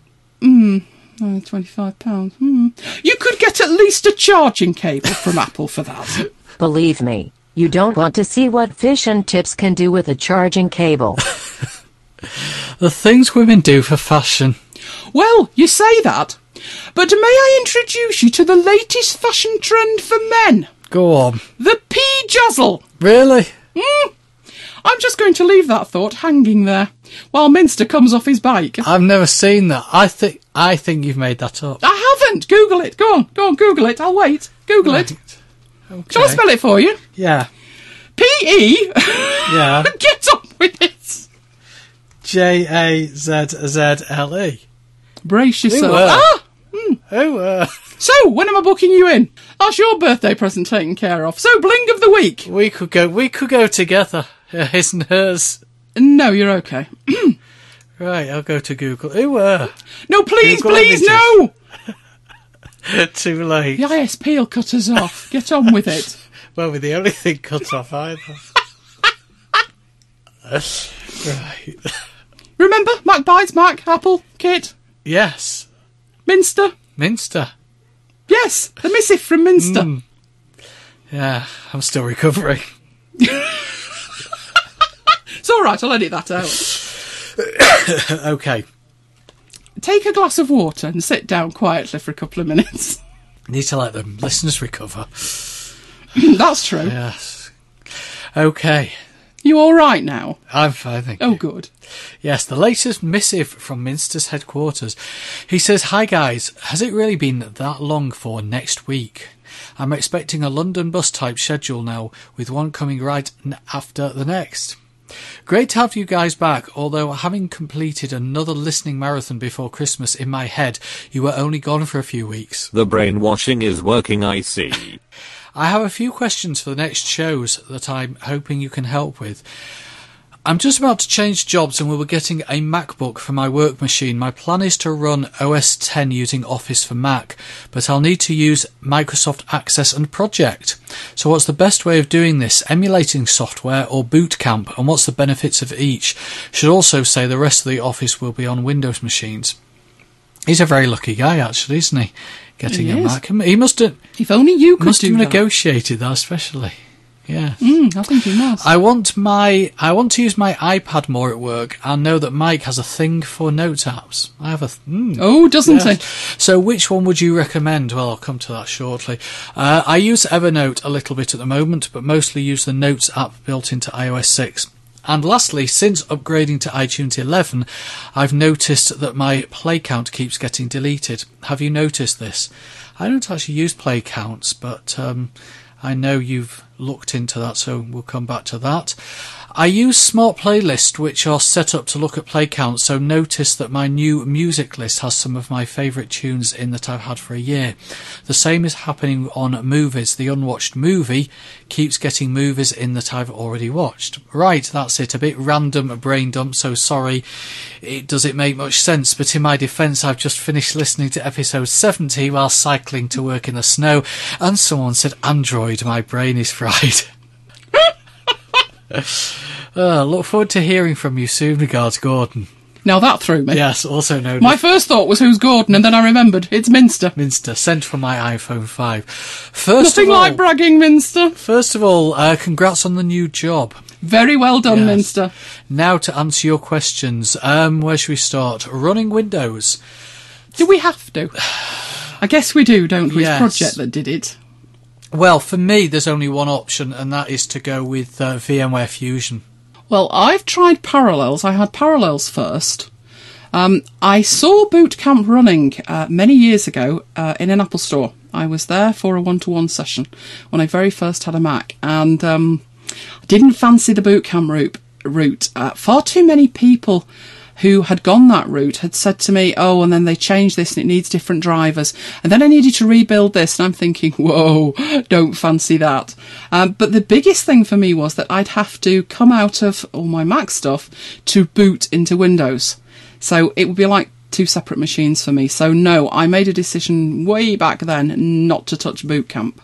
£25. You could get at least a charging cable from Apple for that. Believe me, you don't want to see what fish and tips can do with a charging cable. The things women do for fashion. Well, you say that, but may I introduce you to the latest fashion trend for men? Go on. The P-Jazzle. Really? I'm just going to leave that thought hanging there while Minster comes off his bike. I've never seen that. I think you've made that up. I haven't. Google it. Go on, Google it. I'll wait. Google it. Okay. Shall I spell it for you? Yeah. P-E. Yeah. Get on with it. Jazzle. Brace Who yourself. were? So, when am I booking you in? That's your birthday present taken care of. So, bling of the week. We could go together. His and hers. No, you're okay. Right, I'll go to Google. Who were? No, please, Google please, Images. no! Too late. The ISP will cut us off. Get on with it. Well, we're the only thing cut off either. Right. Remember, Mac Bites, Mac, Apple, Kit, Yes. Minster. Minster. Yes, the missive from Minster. Yeah, I'm still recovering. It's all right, I'll edit that out. Okay. Take a glass of water and sit down quietly for a couple of minutes. Need to let the listeners recover. That's true. Yes. Okay. You all right now? I'm fine, thank Oh, you. good. Yes, the latest missive from Minster's headquarters. He says, "Hi guys, has it really been that long for next week? I'm expecting a London bus type schedule now, with one coming right after the next. Great to have you guys back, although having completed another listening marathon before Christmas in my head, you were only gone for a few weeks. The brainwashing is working, I see. I have a few questions for the next shows that I'm hoping you can help with. I'm just about to change jobs and we were getting a MacBook for my work machine. My plan is to run OS X using Office for Mac, but I'll need to use Microsoft Access and Project. So what's the best way of doing this? Emulating software or Boot Camp? And what's the benefits of each? Should also say the rest of the Office will be on Windows machines." He's a very lucky guy, actually, isn't he? Getting He a is. Mac. He must have If only you could do have that. negotiated that, especially. Yeah. I think he must. I want to use my iPad more at work and know that Mike has a thing for notes apps. I have a Oh, doesn't he? So which one would you recommend? Well, I'll come to that shortly. I use Evernote a little bit at the moment, but mostly use the Notes app built into iOS 6. And lastly, since upgrading to iTunes 11, I've noticed that my play count keeps getting deleted. Have you noticed this? I don't actually use play counts, but I know you've looked into that, so we'll come back to that. I use Smart Playlist, which are set up to look at play counts, so notice that my new music list has some of my favourite tunes in that I've had for a year. The same is happening on movies. The unwatched movie keeps getting movies in that I've already watched. Right, that's it. A bit random brain dump, so sorry. Does it make much sense? But in my defence, I've just finished listening to episode 70 while cycling to work in the snow, and someone said, "Android, my brain is fried." Look forward to hearing from you soon. Regards, Gordon. Now that threw me. Yes, also known My as first thought was who's Gordon, and then I remembered it's Minster. Minster, sent from my iPhone 5. Nothing like bragging, Minster. First of all, congrats on the new job. Very well done, Yes. Minster. Now to answer your questions. Where should we start? Running Windows. Do we have to? I guess we do, don't we? Yes. It's Project that did it. Well, for me, there's only one option, and that is to go with VMware Fusion. Well, I've tried Parallels. I had Parallels first. I saw Boot Camp running many years ago in an Apple store. I was there for a one-to-one session when I very first had a Mac, and I didn't fancy the Boot Camp route. Far too many people who had gone that route had said to me, oh, and then they changed this and it needs different drivers. And then I needed to rebuild this. And I'm thinking, whoa, don't fancy that. But the biggest thing for me was that I'd have to come out of all my Mac stuff to boot into Windows. So it would be like 2 separate machines for me. So no, I made a decision way back then not to touch Boot Camp.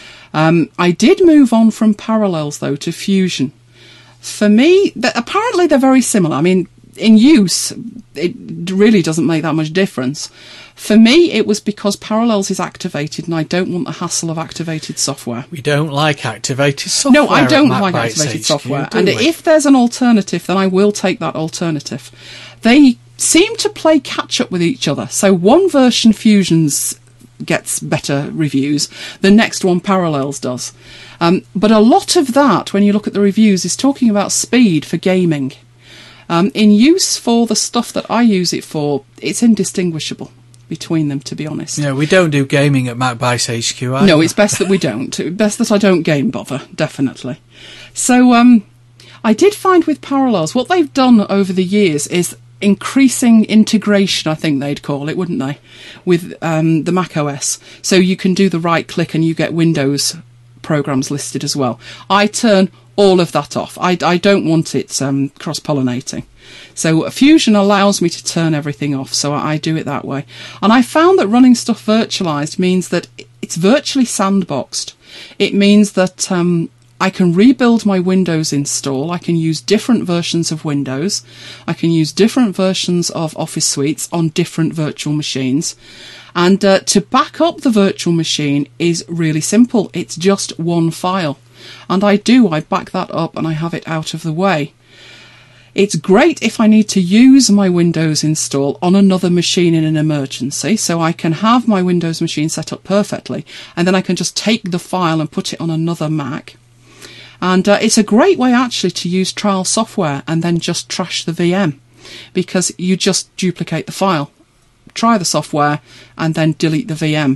I did move on from Parallels, though, to Fusion. For me, apparently they're very similar. I mean, in use, it really doesn't make that much difference. For me, it was because Parallels is activated and I don't want the hassle of activated software. We don't like activated software. No, I don't like activated software. And if there's an alternative, then I will take that alternative. They seem to play catch-up with each other. So one version, Fusion's, gets better reviews. The next one, Parallels, does. But a lot of that, when you look at the reviews, is talking about speed for gaming. In use for the stuff that I use it for, it's indistinguishable between them, to be honest. Yeah, we don't do gaming at MacBytes HQ either. No, it's best that we don't. Best that I don't game bother, definitely. So I did find with Parallels, what they've done over the years is increasing integration, I think they'd call it, wouldn't they, with the Mac OS. So you can do the right click and you get Windows programs listed as well. I turn all of that off. I don't want it cross-pollinating. So Fusion allows me to turn everything off, so I do it that way. And I found that running stuff virtualized means that it's virtually sandboxed. It means that I can rebuild my Windows install. I can use different versions of Windows. I can use different versions of Office suites on different virtual machines. And to back up the virtual machine is really simple. It's just one file. And I back that up and I have it out of the way. It's great if I need to use my Windows install on another machine in an emergency, so I can have my Windows machine set up perfectly, and then I can just take the file and put it on another Mac. And it's a great way actually to use trial software and then just trash the VM, because you just duplicate the file, try the software, and then delete the VM.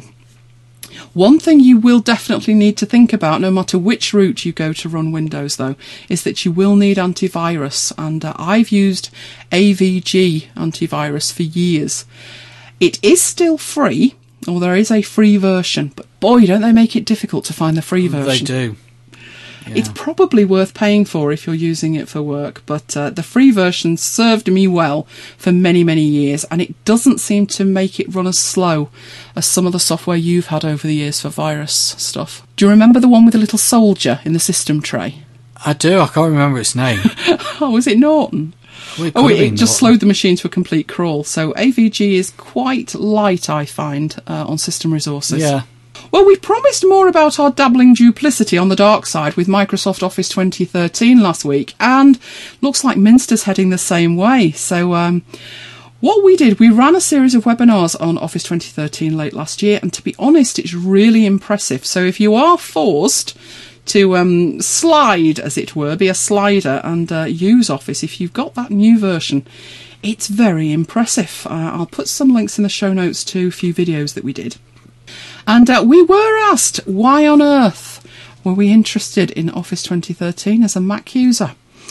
One thing you will definitely need to think about, no matter which route you go to run Windows, though, is that you will need antivirus. And I've used AVG antivirus for years. It is still free, or there is a free version, but boy, don't they make it difficult to find the free version. They do. Yeah. It's probably worth paying for if you're using it for work, but the free version served me well for many, many years, and it doesn't seem to make it run as slow as some of the software you've had over the years for virus stuff. Do you remember the one with the little soldier in the system tray? I do. I can't remember its name. Oh, was it Norton? Well, it just slowed the machine to a complete crawl. So AVG is quite light, I find, on system resources. Yeah. Well, we promised more about our dabbling duplicity on the dark side with Microsoft Office 2013 last week, and looks like Minster's heading the same way. So what we did, we ran a series of webinars on Office 2013 late last year, and to be honest, it's really impressive. So if you are forced to slide, as it were, be a slider and use Office, if you've got that new version, it's very impressive. I'll put some links in the show notes to a few videos that we did. And we were asked, why on earth were we interested in Office 2013 as a Mac user?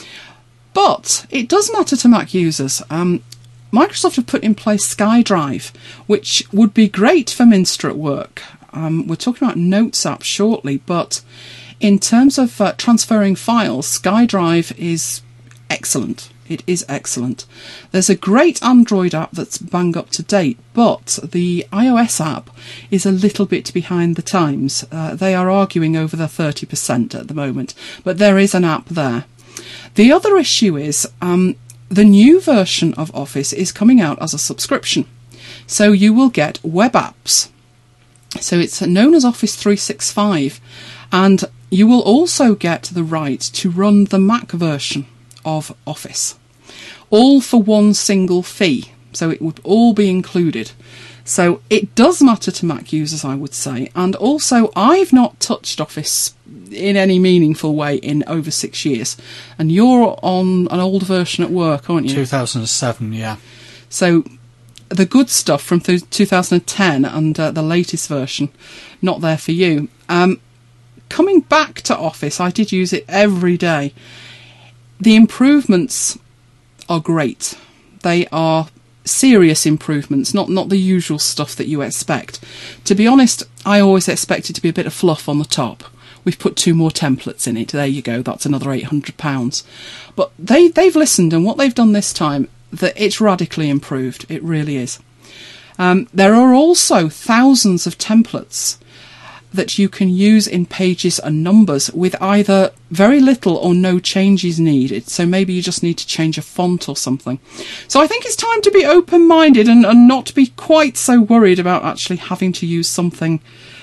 But it does matter to Mac users. Microsoft have put in place SkyDrive, which would be great for Minster at work. We're talking about Notes app shortly, but in terms of transferring files, SkyDrive is excellent. It is excellent. There's a great Android app that's bang up to date, but the iOS app is a little bit behind the times. They are arguing over the 30% at the moment, but there is an app there. The other issue is the new version of Office is coming out as a subscription. So you will get web apps. So it's known as Office 365, and you will also get the right to run the Mac version of Office, all for one single fee. So it would all be included. So it does matter to Mac users, I would say. And also, I've not touched Office in any meaningful way in over 6 years. And you're on an old version at work, aren't you? 2007, yeah. So the good stuff from 2010 and the latest version, not there for you. Coming back to Office, I did use it every day. the improvements are great. They are serious improvements, not the usual stuff that you expect. To be honest, I always expect it to be a bit of fluff on the top. We've put 2 more templates in it. There you go. That's another £800. But they've listened, and what they've done this time, that it's radically improved. It really is. There are also thousands of templates that you can use in Pages and Numbers with either very little or no changes needed. So maybe you just need to change a font or something. So I think it's time to be open-minded and not be quite so worried about actually having to use something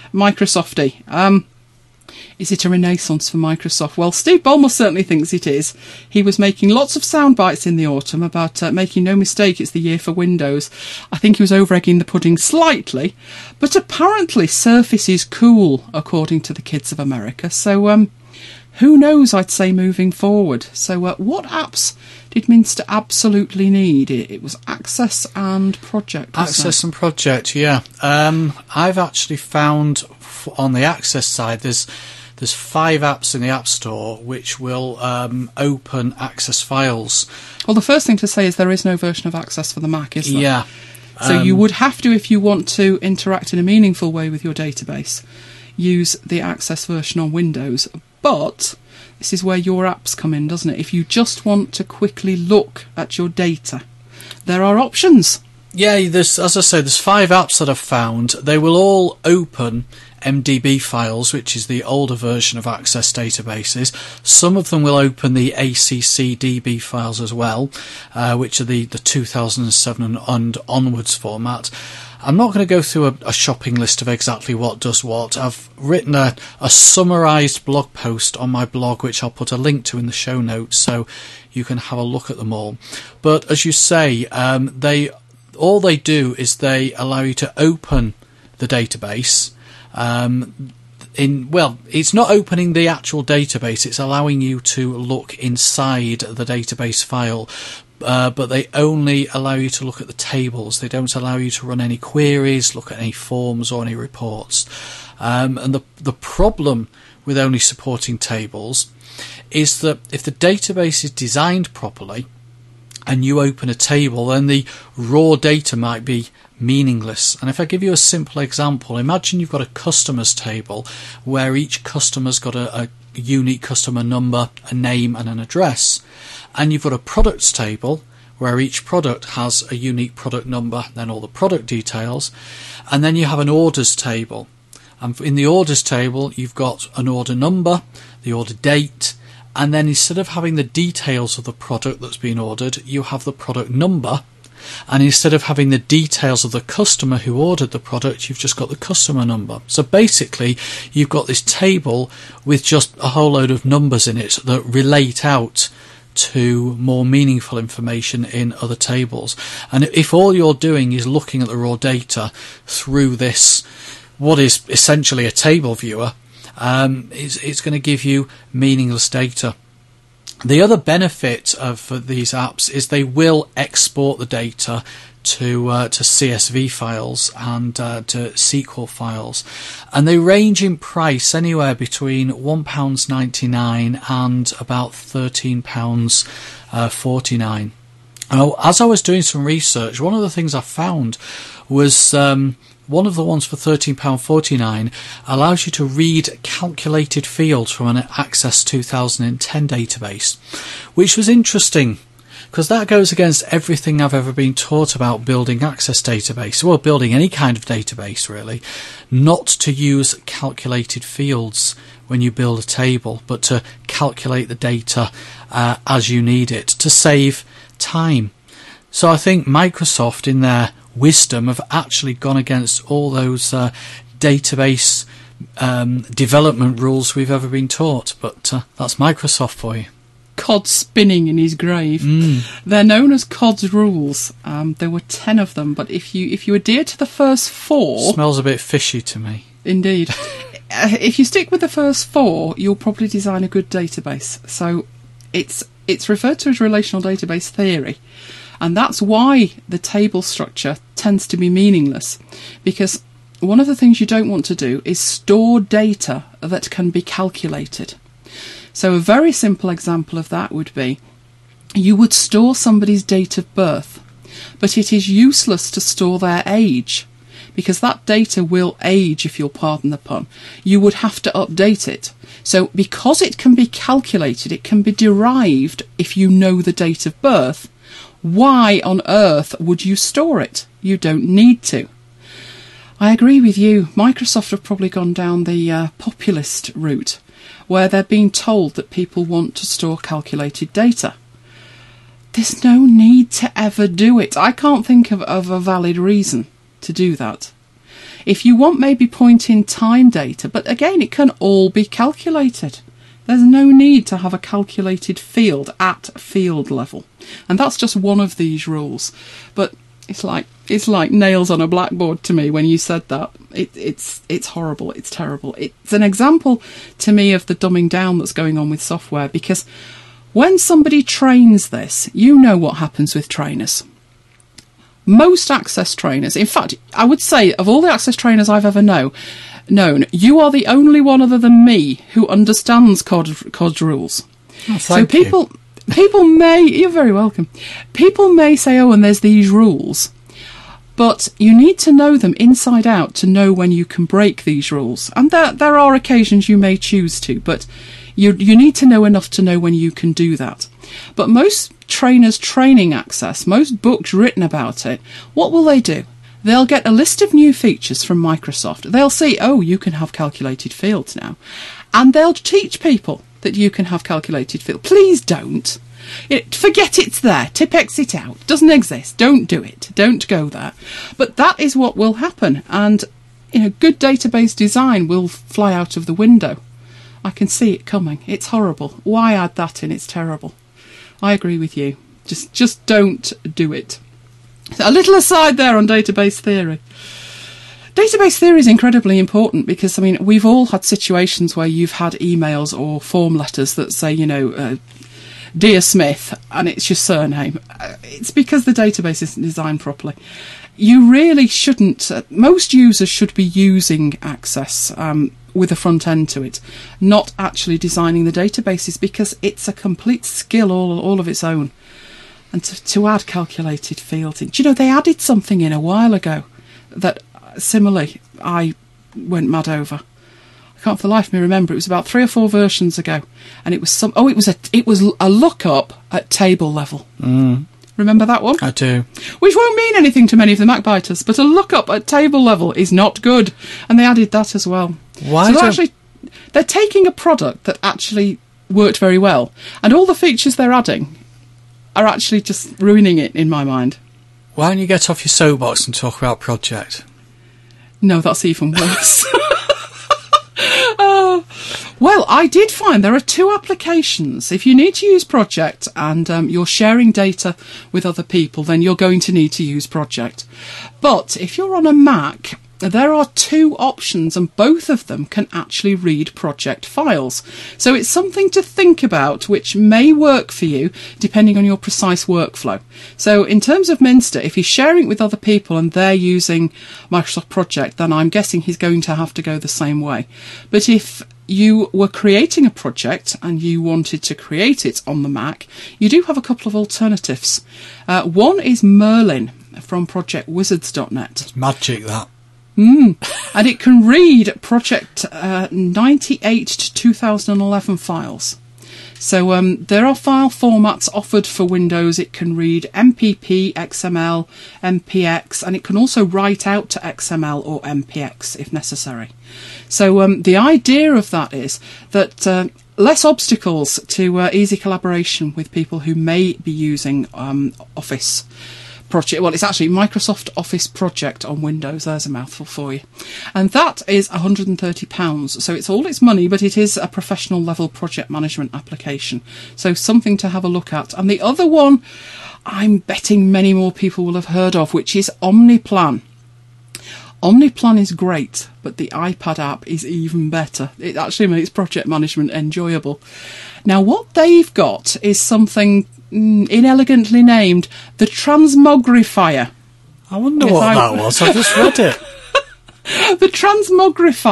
Microsofty. Is it a renaissance for Microsoft? Well, Steve Ballmer certainly thinks it is. He was making lots of sound bites in the autumn about making no mistake it's the year for Windows. I think he was over-egging the pudding slightly, but apparently Surface is cool, according to the kids of America. So who knows, I'd say, moving forward. So what apps did Minster absolutely need? It was Access and Project. Access and Project, yeah. I've actually found on the Access side there's 5 apps in the App Store which will open Access files. Well, the first thing to say is there is no version of Access for the Mac, is there? Yeah. So you would have to, if you want to interact in a meaningful way with your database, use the Access version on Windows. But this is where your apps come in, doesn't it? If you just want to quickly look at your data, there are options. Yeah, as I say, there's 5 apps that I've found. They will all open MDB files, which is the older version of Access databases. Some of them will open the ACCDB files as well, which are the 2007 and onwards format. I'm not going to go through a shopping list of exactly what does what. I've written a summarised blog post on my blog, which I'll put a link to in the show notes, so you can have a look at them all. But as you say, all they do is they allow you to open the database. It's not opening the actual database, it's allowing you to look inside the database file, but they only allow you to look at the tables. They don't allow you to run any queries, look at any forms or any reports. And the problem with only supporting tables is that if the database is designed properly and you open a table, then the raw data might be meaningless. And if I give you a simple example, imagine you've got a customers table where each customer's got a unique customer number, a name and an address, and you've got a products table where each product has a unique product number, then all the product details, and then you have an orders table, and in the orders table you've got an order number, the order date, and then instead of having the details of the product that's been ordered, you have the product number. And instead of having the details of the customer who ordered the product, you've just got the customer number. So basically, you've got this table with just a whole load of numbers in it that relate out to more meaningful information in other tables. And if all you're doing is looking at the raw data through this, what is essentially a table viewer, it's going to give you meaningless data. The other benefit of these apps is they will export the data to CSV files and to SQL files, and they range in price anywhere between £1.99 and about £13.49. As I was doing some research, one of the things I found was one of the ones for £13.49 allows you to read calculated fields from an Access 2010 database, which was interesting because that goes against everything I've ever been taught about building Access database, or building any kind of database really, not to use calculated fields when you build a table, but to calculate the data as you need it to save time. So I think Microsoft, in their wisdom, have actually gone against all those database development rules we've ever been taught. But that's Microsoft for you. Cod spinning in his grave. They're known as Cod's rules. There were 10 of them, but if you adhere to the first 4... Smells a bit fishy to me. Indeed. If you stick with the first 4, you'll probably design a good database. So it's referred to as relational database theory. And that's why the table structure tends to be meaningless, because one of the things you don't want to do is store data that can be calculated. So a very simple example of that would be you would store somebody's date of birth, but it is useless to store their age, because that data will age, if you'll pardon the pun. You would have to update it. So because it can be calculated, it can be derived if you know the date of birth, why on earth would you store it? You don't need to. I agree with you. Microsoft have probably gone down the populist route, where they're being told that people want to store calculated data. There's no need to ever do it. I can't think of a valid reason to do that. If you want maybe point-in-time data, but again, it can all be calculated. There's no need to have a calculated field at field level. And that's just one of these rules. But it's like nails on a blackboard to me when you said that. It's horrible. It's terrible. It's an example to me of the dumbing down that's going on with software, because when somebody trains this, you know what happens with trainers. Most access trainers, in fact, I would say of all the access trainers I've ever known, you are the only one other than me who understands COD rules. Oh, so people may, you're very welcome. People may say, oh, and there's these rules, but you need to know them inside out to know when you can break these rules. And there are occasions you may choose to, but you need to know enough to know when you can do that. But most trainers training access, most books written about it, what will they do? They'll get a list of new features from Microsoft. They'll see, oh, you can have calculated fields now. And they'll teach people that you can have calculated fields. Please don't. Forget it's there. Tipex it out. Doesn't exist. Don't do it. Don't go there. But that is what will happen. And good database design will fly out of the window. I can see it coming. It's horrible. Why add that in? It's terrible. I agree with you. Just don't do it. So a little aside there on database theory. Database theory is incredibly important because, we've all had situations where you've had emails or form letters that say, Dear Smith, and it's your surname. It's because the database isn't designed properly. You really shouldn't. Most users should be using Access with a front end to it, not actually designing the databases, because it's a complete skill all of its own. And to add calculated fields in. Do you know, they added something in a while ago that similarly I went mad over. I can't for the life of me remember. It was about 3 or 4 versions ago, and it was it was a lookup at table level. Remember that one? I do. Which won't mean anything to many of the MacBiters, but a lookup at table level is not good, and they added that as well. Why? So they're taking a product that actually worked very well, and all the features they're adding are actually just ruining it in my mind. Why don't you get off your soapbox and talk about Project? No, that's even worse. Well, I did find there are 2 applications. If you need to use Project and you're sharing data with other people, then you're going to need to use Project. But if you're on a Mac, there are 2 options, and both of them can actually read Project files. So it's something to think about, which may work for you depending on your precise workflow. So in terms of Minster, if he's sharing it with other people and they're using Microsoft Project, then I'm guessing he's going to have to go the same way. But if you were creating a project and you wanted to create it on the Mac, you do have a couple of alternatives. One is Merlin from projectwizards.net. It's magic, that. And it can read Project 98 to 2011 files. So there are file formats offered for Windows. It can read MPP, XML, MPX, and it can also write out to XML or MPX if necessary. So the idea of that is that less obstacles to easy collaboration with people who may be using Office Project. Well, it's actually Microsoft Office Project on Windows. There's a mouthful for you. And that is £130. So it's all its money, but it is a professional level project management application. So something to have a look at. And the other one I'm betting many more people will have heard of, which is Omniplan. Omniplan is great, but the iPad app is even better. It actually makes project management enjoyable. Now, what they've got is something inelegantly named the Transmogrifier. I wonder what that was. I just read it. The Transmogrifier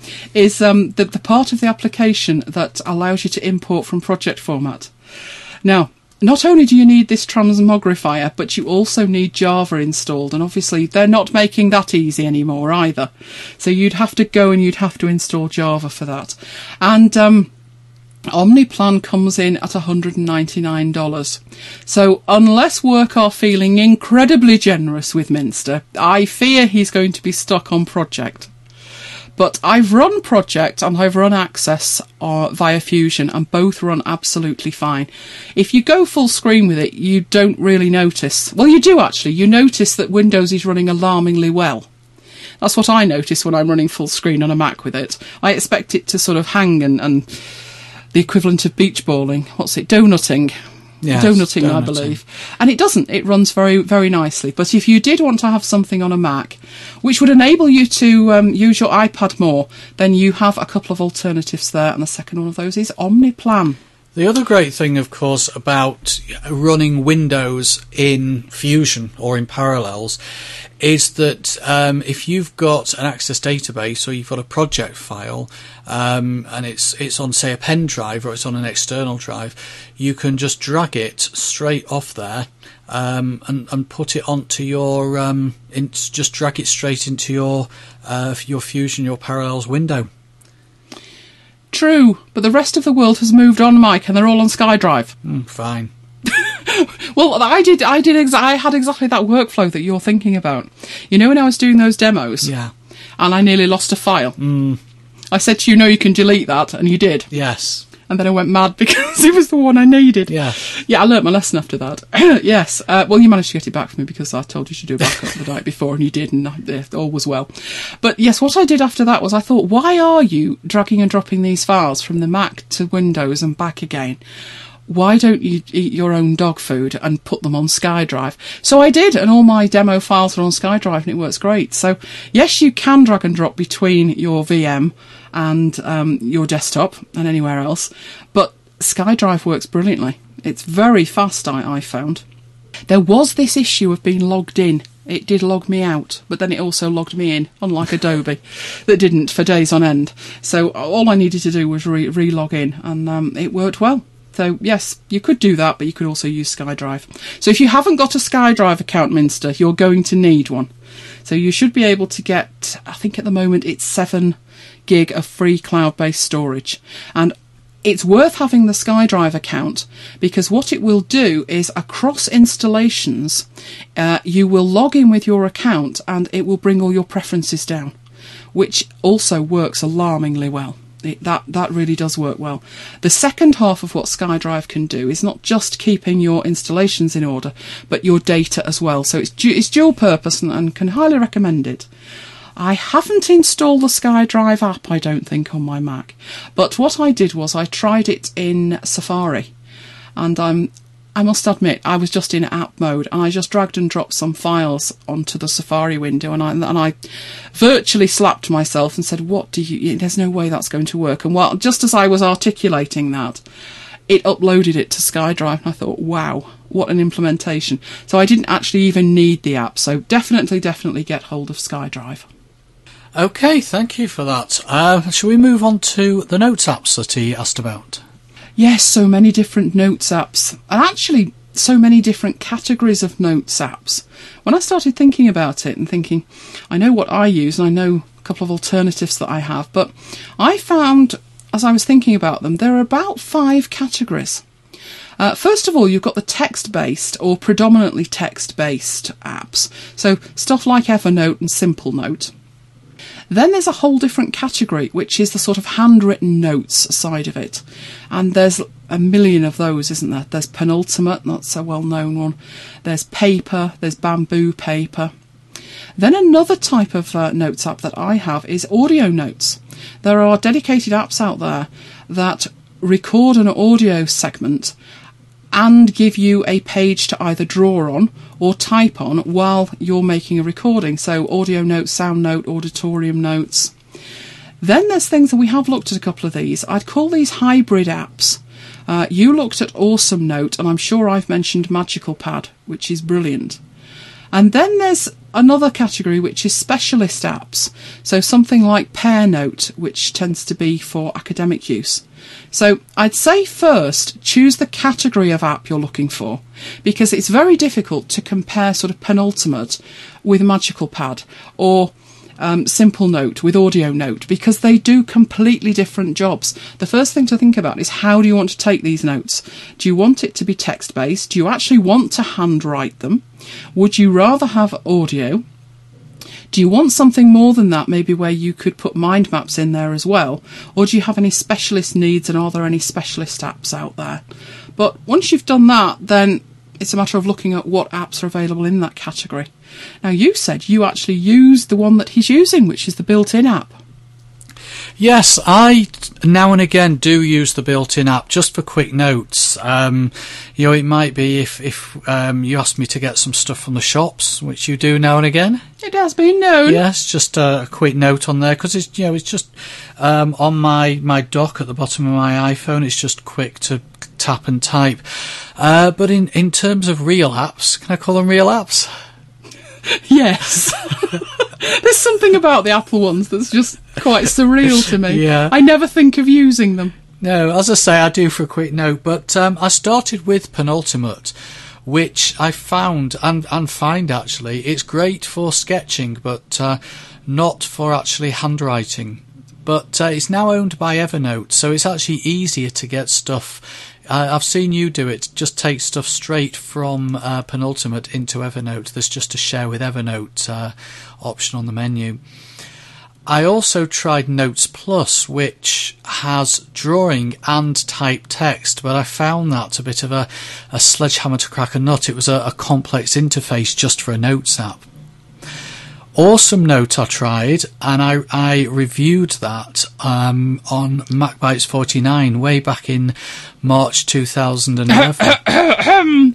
is the part of the application that allows you to import from project format. Now, not only do you need this transmogrifier, but you also need Java installed, and obviously they're not making that easy anymore either. So you'd have to go and you'd have to install Java for that. And OmniPlan comes in at $199. So unless work are feeling incredibly generous with Minster, I fear he's going to be stuck on Project. But I've run Project and I've run Access via Fusion, and both run absolutely fine. If you go full screen with it, you don't really notice. Well, you do actually. You notice that Windows is running alarmingly well. That's what I notice when I'm running full screen on a Mac with it. I expect it to sort of hang and the equivalent of beach balling. What's it? Donutting. Yes, donutting, I believe. And it doesn't. It runs very, very nicely. But if you did want to have something on a Mac, which would enable you to use your iPad more, then you have a couple of alternatives there. And the second one of those is OmniPlan. The other great thing, of course, about running Windows in Fusion or in Parallels is that if you've got an Access database or you've got a project file and it's on, say, a pen drive or it's on an external drive, you can just drag it straight off there and put it onto your just drag it straight into your Fusion, your Parallels window. True, but the rest of the world has moved on, Mike, and they're all on SkyDrive. Fine. Well, I had exactly that workflow that you're thinking about. You know, when I was doing those demos, Yeah. and I nearly lost a file. I said to you, "No, you can delete that," and you did. Yes. And then I went mad because it was the one I needed. Yeah. Yeah, I learnt my lesson after that. Yes. Well, you managed to get it back for me because I told you to do a backup the night before, and you did, and all was well. But yes, what I did after that was I thought, why are you dragging and dropping these files from the Mac to Windows and back again? Why don't you eat your own dog food and put them on SkyDrive? So I did, and all my demo files are on SkyDrive, and it works great. So yes, you can drag and drop between your VM and your desktop and anywhere else, but SkyDrive works brilliantly. It's very fast, I found. There was this issue of being logged in. It did log me out, but then it also logged me in, unlike Adobe, that didn't for days on end. So all I needed to do was re-log in, and it worked well. So yes, you could do that, but you could also use SkyDrive. So if you haven't got a SkyDrive account, Minster, you're going to need one. So you should be able to get, I think at the moment it's 7 gig of free cloud-based storage. And it's worth having the SkyDrive account, because what it will do is across installations, you will log in with your account and it will bring all your preferences down, which also works alarmingly well. That really does work well. The second half of what SkyDrive can do is not just keeping your installations in order, but your data as well. So it's dual purpose and can highly recommend it. I haven't installed the SkyDrive app, I don't think, on my Mac. But what I did was I tried it in Safari. And I must admit, I was just in app mode, and I just dragged and dropped some files onto the Safari window, and I virtually slapped myself and said, there's no way that's going to work. And well, just as I was articulating that, it uploaded it to SkyDrive, and I thought, wow, what an implementation. So I didn't actually even need the app, so definitely get hold of SkyDrive. Okay, thank you for that. Shall we move on to the Notes apps that he asked about? Yes, so many different Notes apps, and actually so many different categories of Notes apps. When I started thinking about it and thinking, I know what I use and I know a couple of alternatives that I have, but I found, as I was thinking about them, there are about 5 categories. First of all, you've got the text-based or predominantly text-based apps, so stuff like Evernote and SimpleNote. Then there's a whole different category, which is the sort of handwritten notes side of it. And there's a million of those, isn't there? There's Penultimate, that's a well-known one. There's Paper, there's Bamboo Paper. Then another type of notes app that I have is audio notes. There are dedicated apps out there that record an audio segment and give you a page to either draw on or type on while you're making a recording. So audio notes, sound note, auditorium notes. Then there's things, and we have looked at a couple of these. I'd call these hybrid apps. You looked at Awesome Note, and I'm sure I've mentioned Magical Pad, which is brilliant. And then there's another category which is specialist apps. So something like PearNote, which tends to be for academic use. So I'd say first, choose the category of app you're looking for, because it's very difficult to compare sort of Penultimate with Magical Pad or Simple Note with Audio Note, because they do completely different jobs. The first thing to think about is, how do you want to take these notes? Do you want it to be text-based? Do you actually want to handwrite them? Would you rather have audio? Do you want something more than that, maybe where you could put mind maps in there as well? Or do you have any specialist needs, and are there any specialist apps out there? But once you've done that, then it's a matter of looking at what apps are available in that category. Now, you said you actually use the one that he's using, which is the built-in app. Yes, I now and again do use the built-in app just for quick notes. It might be if you ask me to get some stuff from the shops, which you do now and again. It has been known. Yes, just a quick note on there, because it's just on my dock at the bottom of my iPhone. It's just quick to tap and type. But in terms of real apps, can I call them real apps? Yes. There's something about the Apple ones that's just quite surreal to me. Yeah. I never think of using them. No, as I say, I do for a quick note, but I started with Penultimate, which I found and find actually it's great for sketching, but not for actually handwriting. But it's now owned by Evernote, so it's actually easier to get stuff. I've seen you do it. Just take stuff straight from Penultimate into Evernote. There's just a share with Evernote option on the menu. I also tried Notes Plus, which has drawing and typed text, but I found that a bit of a sledgehammer to crack a nut. It was a complex interface just for a Notes app. Awesome Note I tried, and I reviewed that on MacBytes 49 way back in March 2011.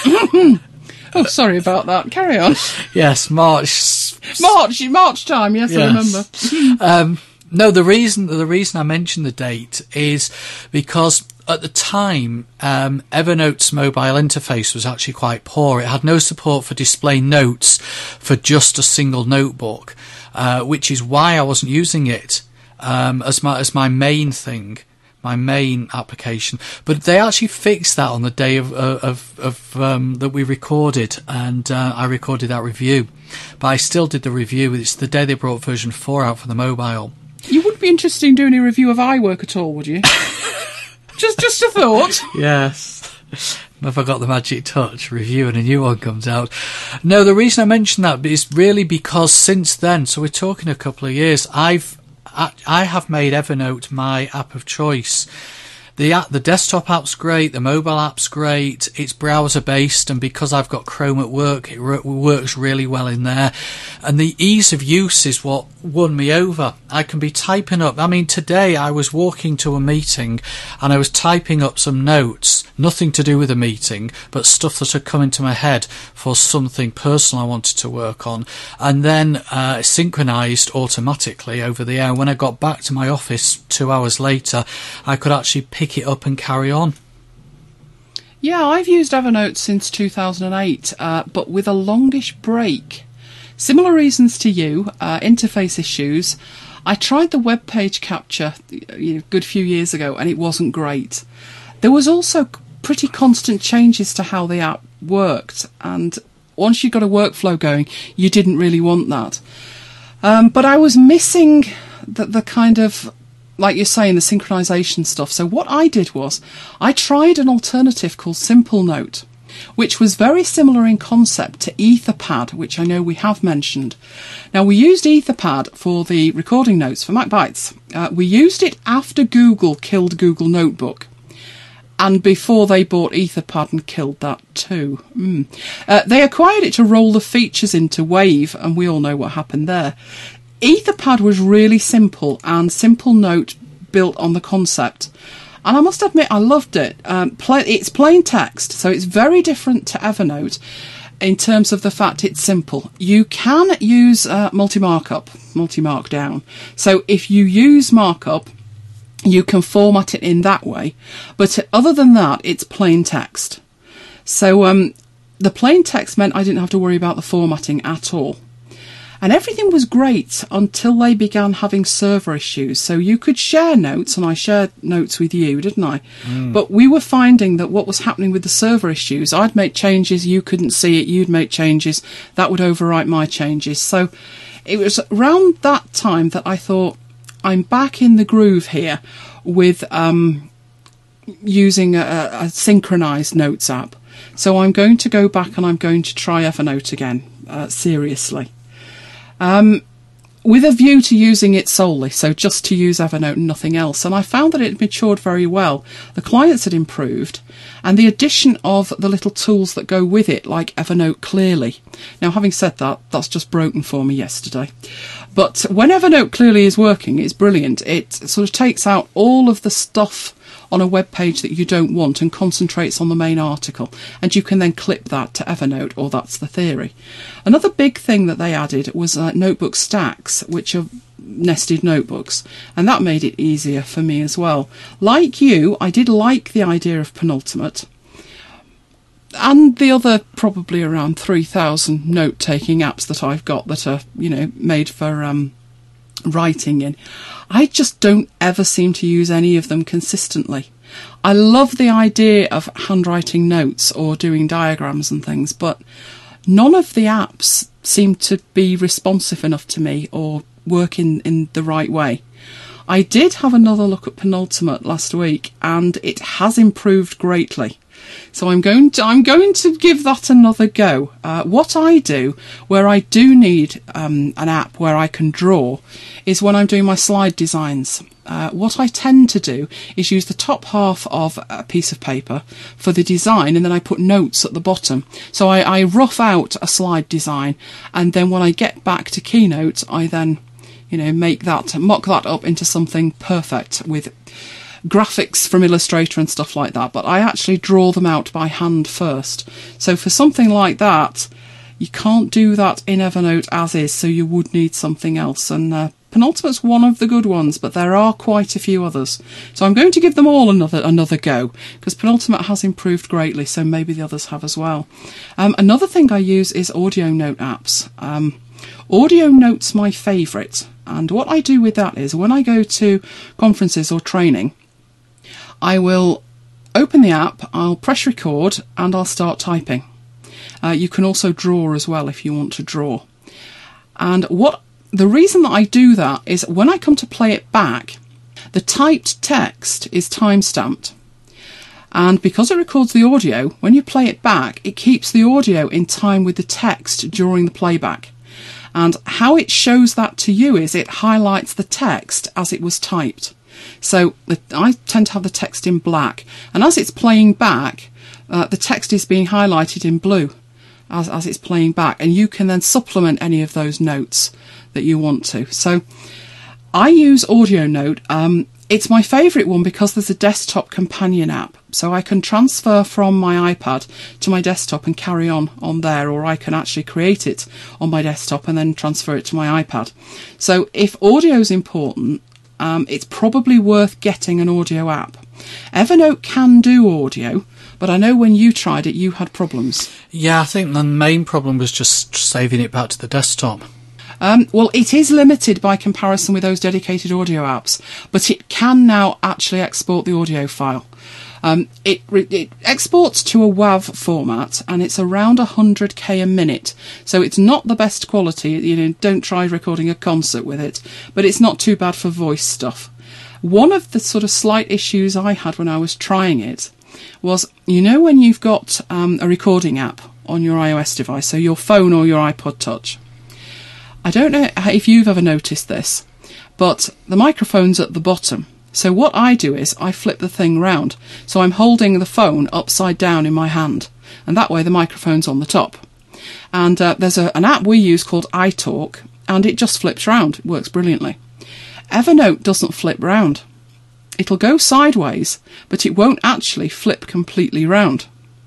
Oh, sorry about that. Carry on. Yes, March time. Yes, I remember. No, the reason I mentioned the date is because at the time, Evernote's mobile interface was actually quite poor. It had no support for displaying notes for just a single notebook, which is why I wasn't using it as my main thing, my main application. But they actually fixed that on the day of that we recorded, and I recorded that review. But I still did the review. It's the day they brought version 4 out for the mobile. You wouldn't be interested in doing a review of iWork at all, would you? Just a thought. Yes. If I got the magic touch, review and a new one comes out. No, the reason I mention that is really because since then, so we're talking a couple of years, I have made Evernote my app of choice. The desktop app's great, the mobile app's great, it's browser based, and because I've got Chrome at work, it works really well in there. And the ease of use is what won me over. I can be typing up, today I was walking to a meeting and I was typing up some notes, nothing to do with a meeting, but stuff that had come into my head for something personal I wanted to work on, and then synchronized automatically over the air. When I got back to my office 2 hours later, I could actually pick it up and carry on. Yeah, I've used Evernote since 2008, but with a longish break. Similar reasons to you, interface issues. I tried the web page capture a good few years ago, and it wasn't great. There was also pretty constant changes to how the app worked, and once you got a workflow going, you didn't really want that. But I was missing the kind of, like you're saying, the synchronization stuff. So what I did was I tried an alternative called Simple Note, which was very similar in concept to Etherpad, which I know we have mentioned. Now, we used Etherpad for the recording notes for MacBytes. We used it after Google killed Google Notebook, and before they bought Etherpad and killed that too. They acquired it to roll the features into Wave, and we all know what happened there. Etherpad was really simple, and Simple Note built on the concept. And I must admit, I loved it. It's plain text, so it's very different to Evernote in terms of the fact it's simple. You can use multi-markdown. So if you use markup, you can format it in that way. But other than that, it's plain text. So the plain text meant I didn't have to worry about the formatting at all. And everything was great until they began having server issues. So you could share notes, and I shared notes with you, didn't I? But we were finding that what was happening with the server issues, I'd make changes, you couldn't see it, you'd make changes, that would overwrite my changes. So it was around that time that I thought, I'm back in the groove here with using a synchronized notes app. So I'm going to go back and I'm going to try Evernote again, seriously. With a view to using it solely, so just to use Evernote and nothing else. And I found that it had matured very well. The clients had improved, and the addition of the little tools that go with it, like Evernote Clearly. Now, having said that, that's just broken for me yesterday. But when Evernote Clearly is working, it's brilliant. It sort of takes out all of the stuff on a web page that you don't want and concentrates on the main article, and you can then clip that to Evernote, or that's the theory. Another big thing that they added was notebook stacks, which are nested notebooks, and that made it easier for me as well. Like you, I did like the idea of Penultimate, and the other probably around 3,000 note-taking apps that I've got that are, made for writing in. I just don't ever seem to use any of them consistently. I love the idea of handwriting notes or doing diagrams and things, but none of the apps seem to be responsive enough to me or work in the right way. I did have another look at Penultimate last week, and it has improved greatly. So I'm going to give that another go. What I do, where I do need an app where I can draw, is when I'm doing my slide designs. What I tend to do is use the top half of a piece of paper for the design, and then I put notes at the bottom. So I rough out a slide design, and then when I get back to Keynote, I then mock that up into something perfect with graphics from Illustrator and stuff like that, but I actually draw them out by hand first. So for something like that, you can't do that in Evernote as is, so you would need something else. And Penultimate's one of the good ones, but there are quite a few others. So I'm going to give them all another go, because Penultimate has improved greatly, so maybe the others have as well. Another thing I use is audio note apps. Audio Note's my favourite, and what I do with that is when I go to conferences or training, I will open the app, I'll press record, and I'll start typing. You can also draw as well if you want to draw. And the reason that I do that is when I come to play it back, the typed text is time-stamped. And because it records the audio, when you play it back, it keeps the audio in time with the text during the playback. And how it shows that to you is it highlights the text as it was typed. So I tend to have the text in black, and as it's playing back, the text is being highlighted in blue as it's playing back, and you can then supplement any of those notes that you want to. So I use Audio Note. It's my favourite one because there's a desktop companion app, so I can transfer from my iPad to my desktop and carry on there, or I can actually create it on my desktop and then transfer it to my iPad. So if audio is important, it's probably worth getting an audio app. Evernote can do audio, but I know when you tried it, you had problems. Yeah, I think the main problem was just saving it back to the desktop. Well, it is limited by comparison with those dedicated audio apps, but it can now actually export the audio file. It exports to a WAV format, and it's around 100k a minute, so it's not the best quality. Don't try recording a concert with it, but it's not too bad for voice stuff. One of the sort of slight issues I had when I was trying it was, when you've got a recording app on your iOS device, so your phone or your iPod Touch. I don't know if you've ever noticed this, but the microphone's at the bottom. So what I do is I flip the thing round. So I'm holding the phone upside down in my hand, and that way the microphone's on the top. And there's an app we use called iTalk, and it just flips round. It works brilliantly. Evernote doesn't flip round. It'll go sideways, but it won't actually flip completely round.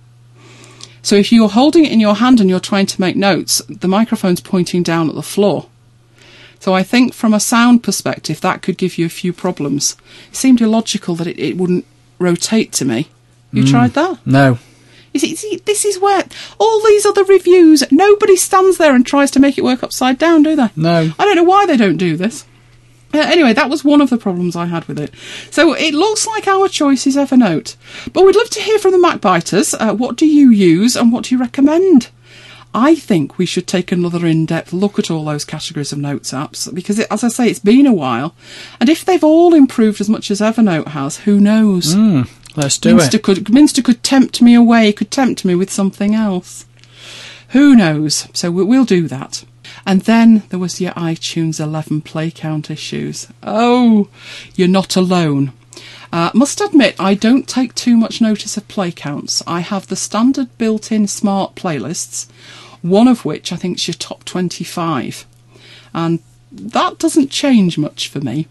So if you're holding it in your hand and you're trying to make notes, the microphone's pointing down at the floor. So I think from a sound perspective, that could give you a few problems. It seemed illogical that it wouldn't rotate to me. You tried that? No. See, this is where all these other reviews, nobody stands there and tries to make it work upside down, do they? No. I don't know why they don't do this. Anyway, that was one of the problems I had with it. So it looks like our choice is Evernote. But we'd love to hear from the MacBiters. What do you use and what do you recommend? I think we should take another in-depth look at all those categories of notes apps because, as I say, it's been a while. And if they've all improved as much as Evernote has, who knows? Let's do it. Minster could tempt me away, could tempt me with something else. Who knows? So we'll do that. And then there was your iTunes 11 play count issues. Oh, you're not alone. Must admit, I don't take too much notice of play counts. I have the standard built-in smart playlists, one of which I think is your top 25. And that doesn't change much for me.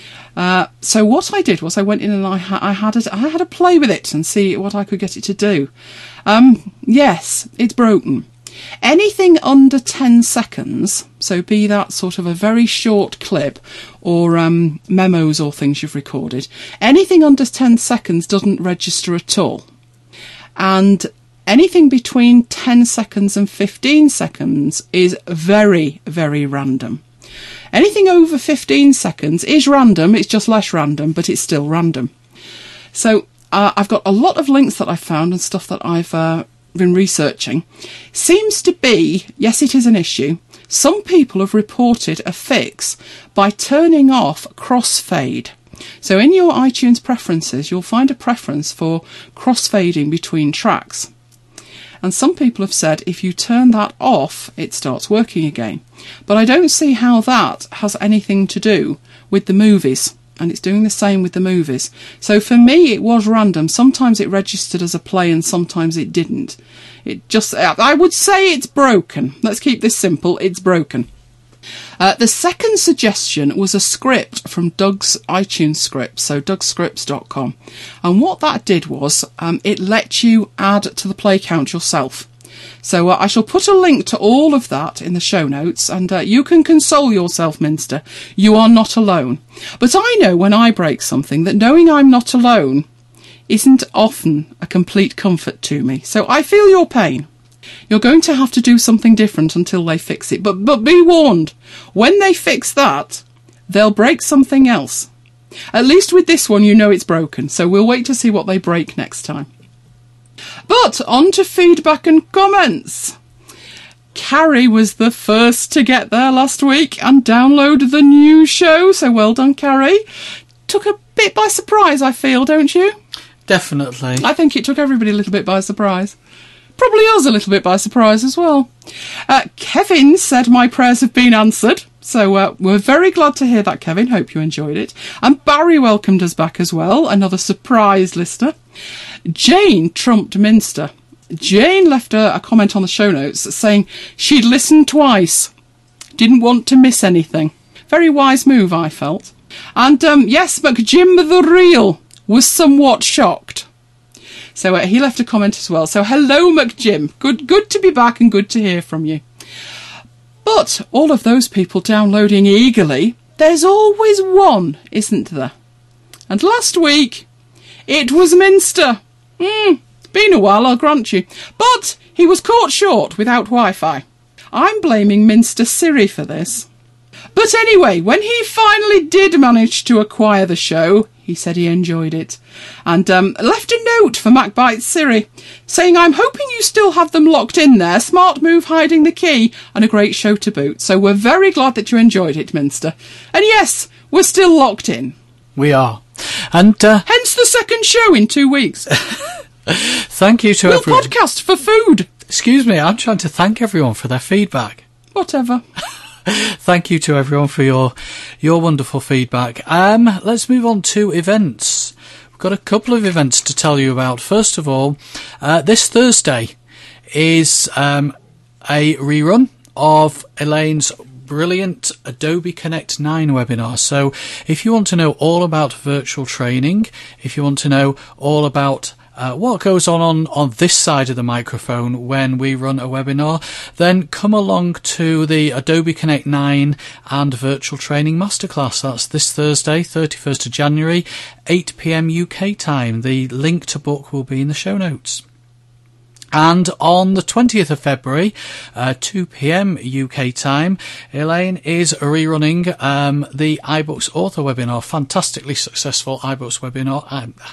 So what I did was I went in and I had a play with it and see what I could get it to do. Yes, it's broken. Anything under 10 seconds, so be that sort of a very short clip or memos or things you've recorded, anything under 10 seconds doesn't register at all. And anything between 10 seconds and 15 seconds is very, very random. Anything over 15 seconds is random, it's just less random, but it's still random. So I've got a lot of links that I've found and stuff that I've been researching. Seems to be, yes, it is an issue. Some people have reported a fix by turning off crossfade. So in your iTunes preferences, you'll find a preference for crossfading between tracks. And some people have said if you turn that off, it starts working again. But I don't see how that has anything to do with the movies. And it's doing the same with the movies. So for me, it was random. Sometimes it registered as a play and sometimes it didn't. I would say it's broken. Let's keep this simple. It's broken. The second suggestion was a script from Doug's iTunes script, so dougscripts.com. And what that did was it let you add to the play count yourself. So I shall put a link to all of that in the show notes, and you can console yourself, Minster. You are not alone. But I know when I break something that knowing I'm not alone isn't often a complete comfort to me. So I feel your pain. You're going to have to do something different until they fix it. But be warned, when they fix that, they'll break something else. At least with this one, you know it's broken. So we'll wait to see what they break next time. But on to feedback and comments. Carrie was the first to get there last week and download the new show, so well done, Carrie. Took a bit by surprise, I feel, don't you? Definitely. I think it took everybody a little bit by surprise. Probably us a little bit by surprise as well. Kevin said my prayers have been answered. So we're very glad to hear that, Kevin. Hope you enjoyed it. And Barry welcomed us back as well. Another surprise listener. Jane trumped Minster. Jane left a comment on the show notes saying she'd listened twice. Didn't want to miss anything. Very wise move, I felt. And yes, McJim the Real was somewhat shocked. So he left a comment as well. So hello, McJim. Good to be back and good to hear from you. But all of those people downloading eagerly, there's always one, isn't there? And last week, it was Minster. Been a while, I'll grant you. But he was caught short without Wi-Fi. I'm blaming Minster Siri for this. But anyway, when he finally did manage to acquire the show, he said he enjoyed it. And left a note for MacBite Siri, saying, I'm hoping you still have them locked in there. Smart move hiding the key, and a great show to boot. So we're very glad that you enjoyed it, Minster. And yes, we're still locked in. We are. And hence the second show in 2 weeks. Thank you to everyone. We'll podcast for food. Excuse me, I'm trying to thank everyone for their feedback. Whatever. Thank you to everyone for your wonderful feedback. Let's move on to events. We've got a couple of events to tell you about. First of all, this Thursday is a rerun of Elaine's brilliant Adobe Connect 9 webinar. So if you want to know all about virtual training, if you want to know all about what goes on this side of the microphone when we run a webinar, then come along to the Adobe Connect 9 and Virtual Training Masterclass. That's this Thursday, 31st of January, 8 p.m. UK time. The link to book will be in the show notes. And on the 20th of February, 2 p.m. UK time, Elaine is rerunning the iBooks author webinar, fantastically successful iBooks webinar.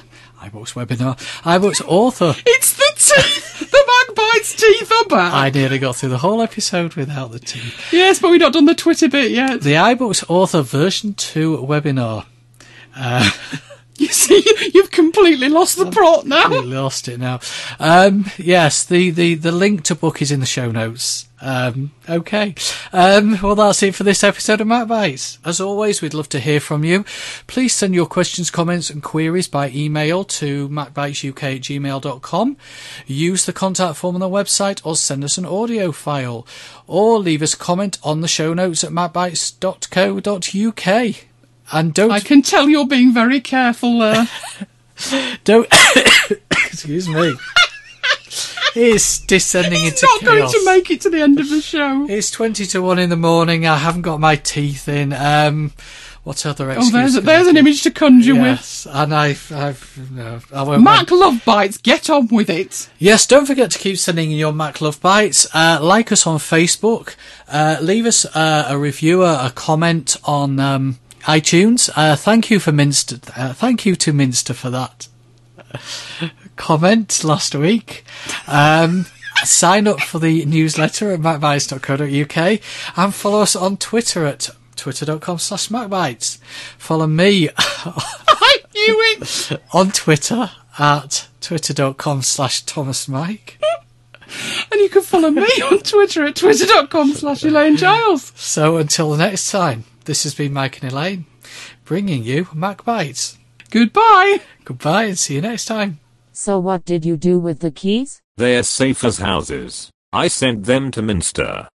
iBooks author. It's the teeth! The magpie's teeth are back! I nearly got through the whole episode without the teeth. Yes, but we've not done the Twitter bit yet. The iBooks author version 2 webinar. You see, you've completely lost the plot now. Completely lost it now. Yes, the link to book is in the show notes. Okay. Well, that's it for this episode of MacBites. As always, we'd love to hear from you. Please send your questions, comments and queries by email to macbitesuk@gmail.com. Use the contact form on the website or send us an audio file. Or leave us a comment on the show notes at macbites.co.uk. And don't... I can tell you're being very careful there. Don't... Excuse me. It's descending into He's not chaos. going to make it to the end of the show. It's 20 to 1 in the morning. I haven't got my teeth in. What other excuse? There's an image to conjure with. Yes, and I won't. Mac Love Bites, get on with it. Yes, don't forget to keep sending in your Mac Love Bites. Like us on Facebook. Leave us a review, a comment on iTunes. Thank you for Minster. Thank you to Minster for that comment last week. Sign up for the newsletter at macbites.co.uk and follow us on Twitter at twitter.com/macbites. Follow me I knew it. on Twitter at twitter.com/thomasmike. And you can follow me on Twitter at twitter.com/Elaine Giles. So until the next time, this has been Mike and Elaine bringing you MacBites. Goodbye. Goodbye and see you next time. So what did you do with the keys? They're safe as houses. I sent them to Minster.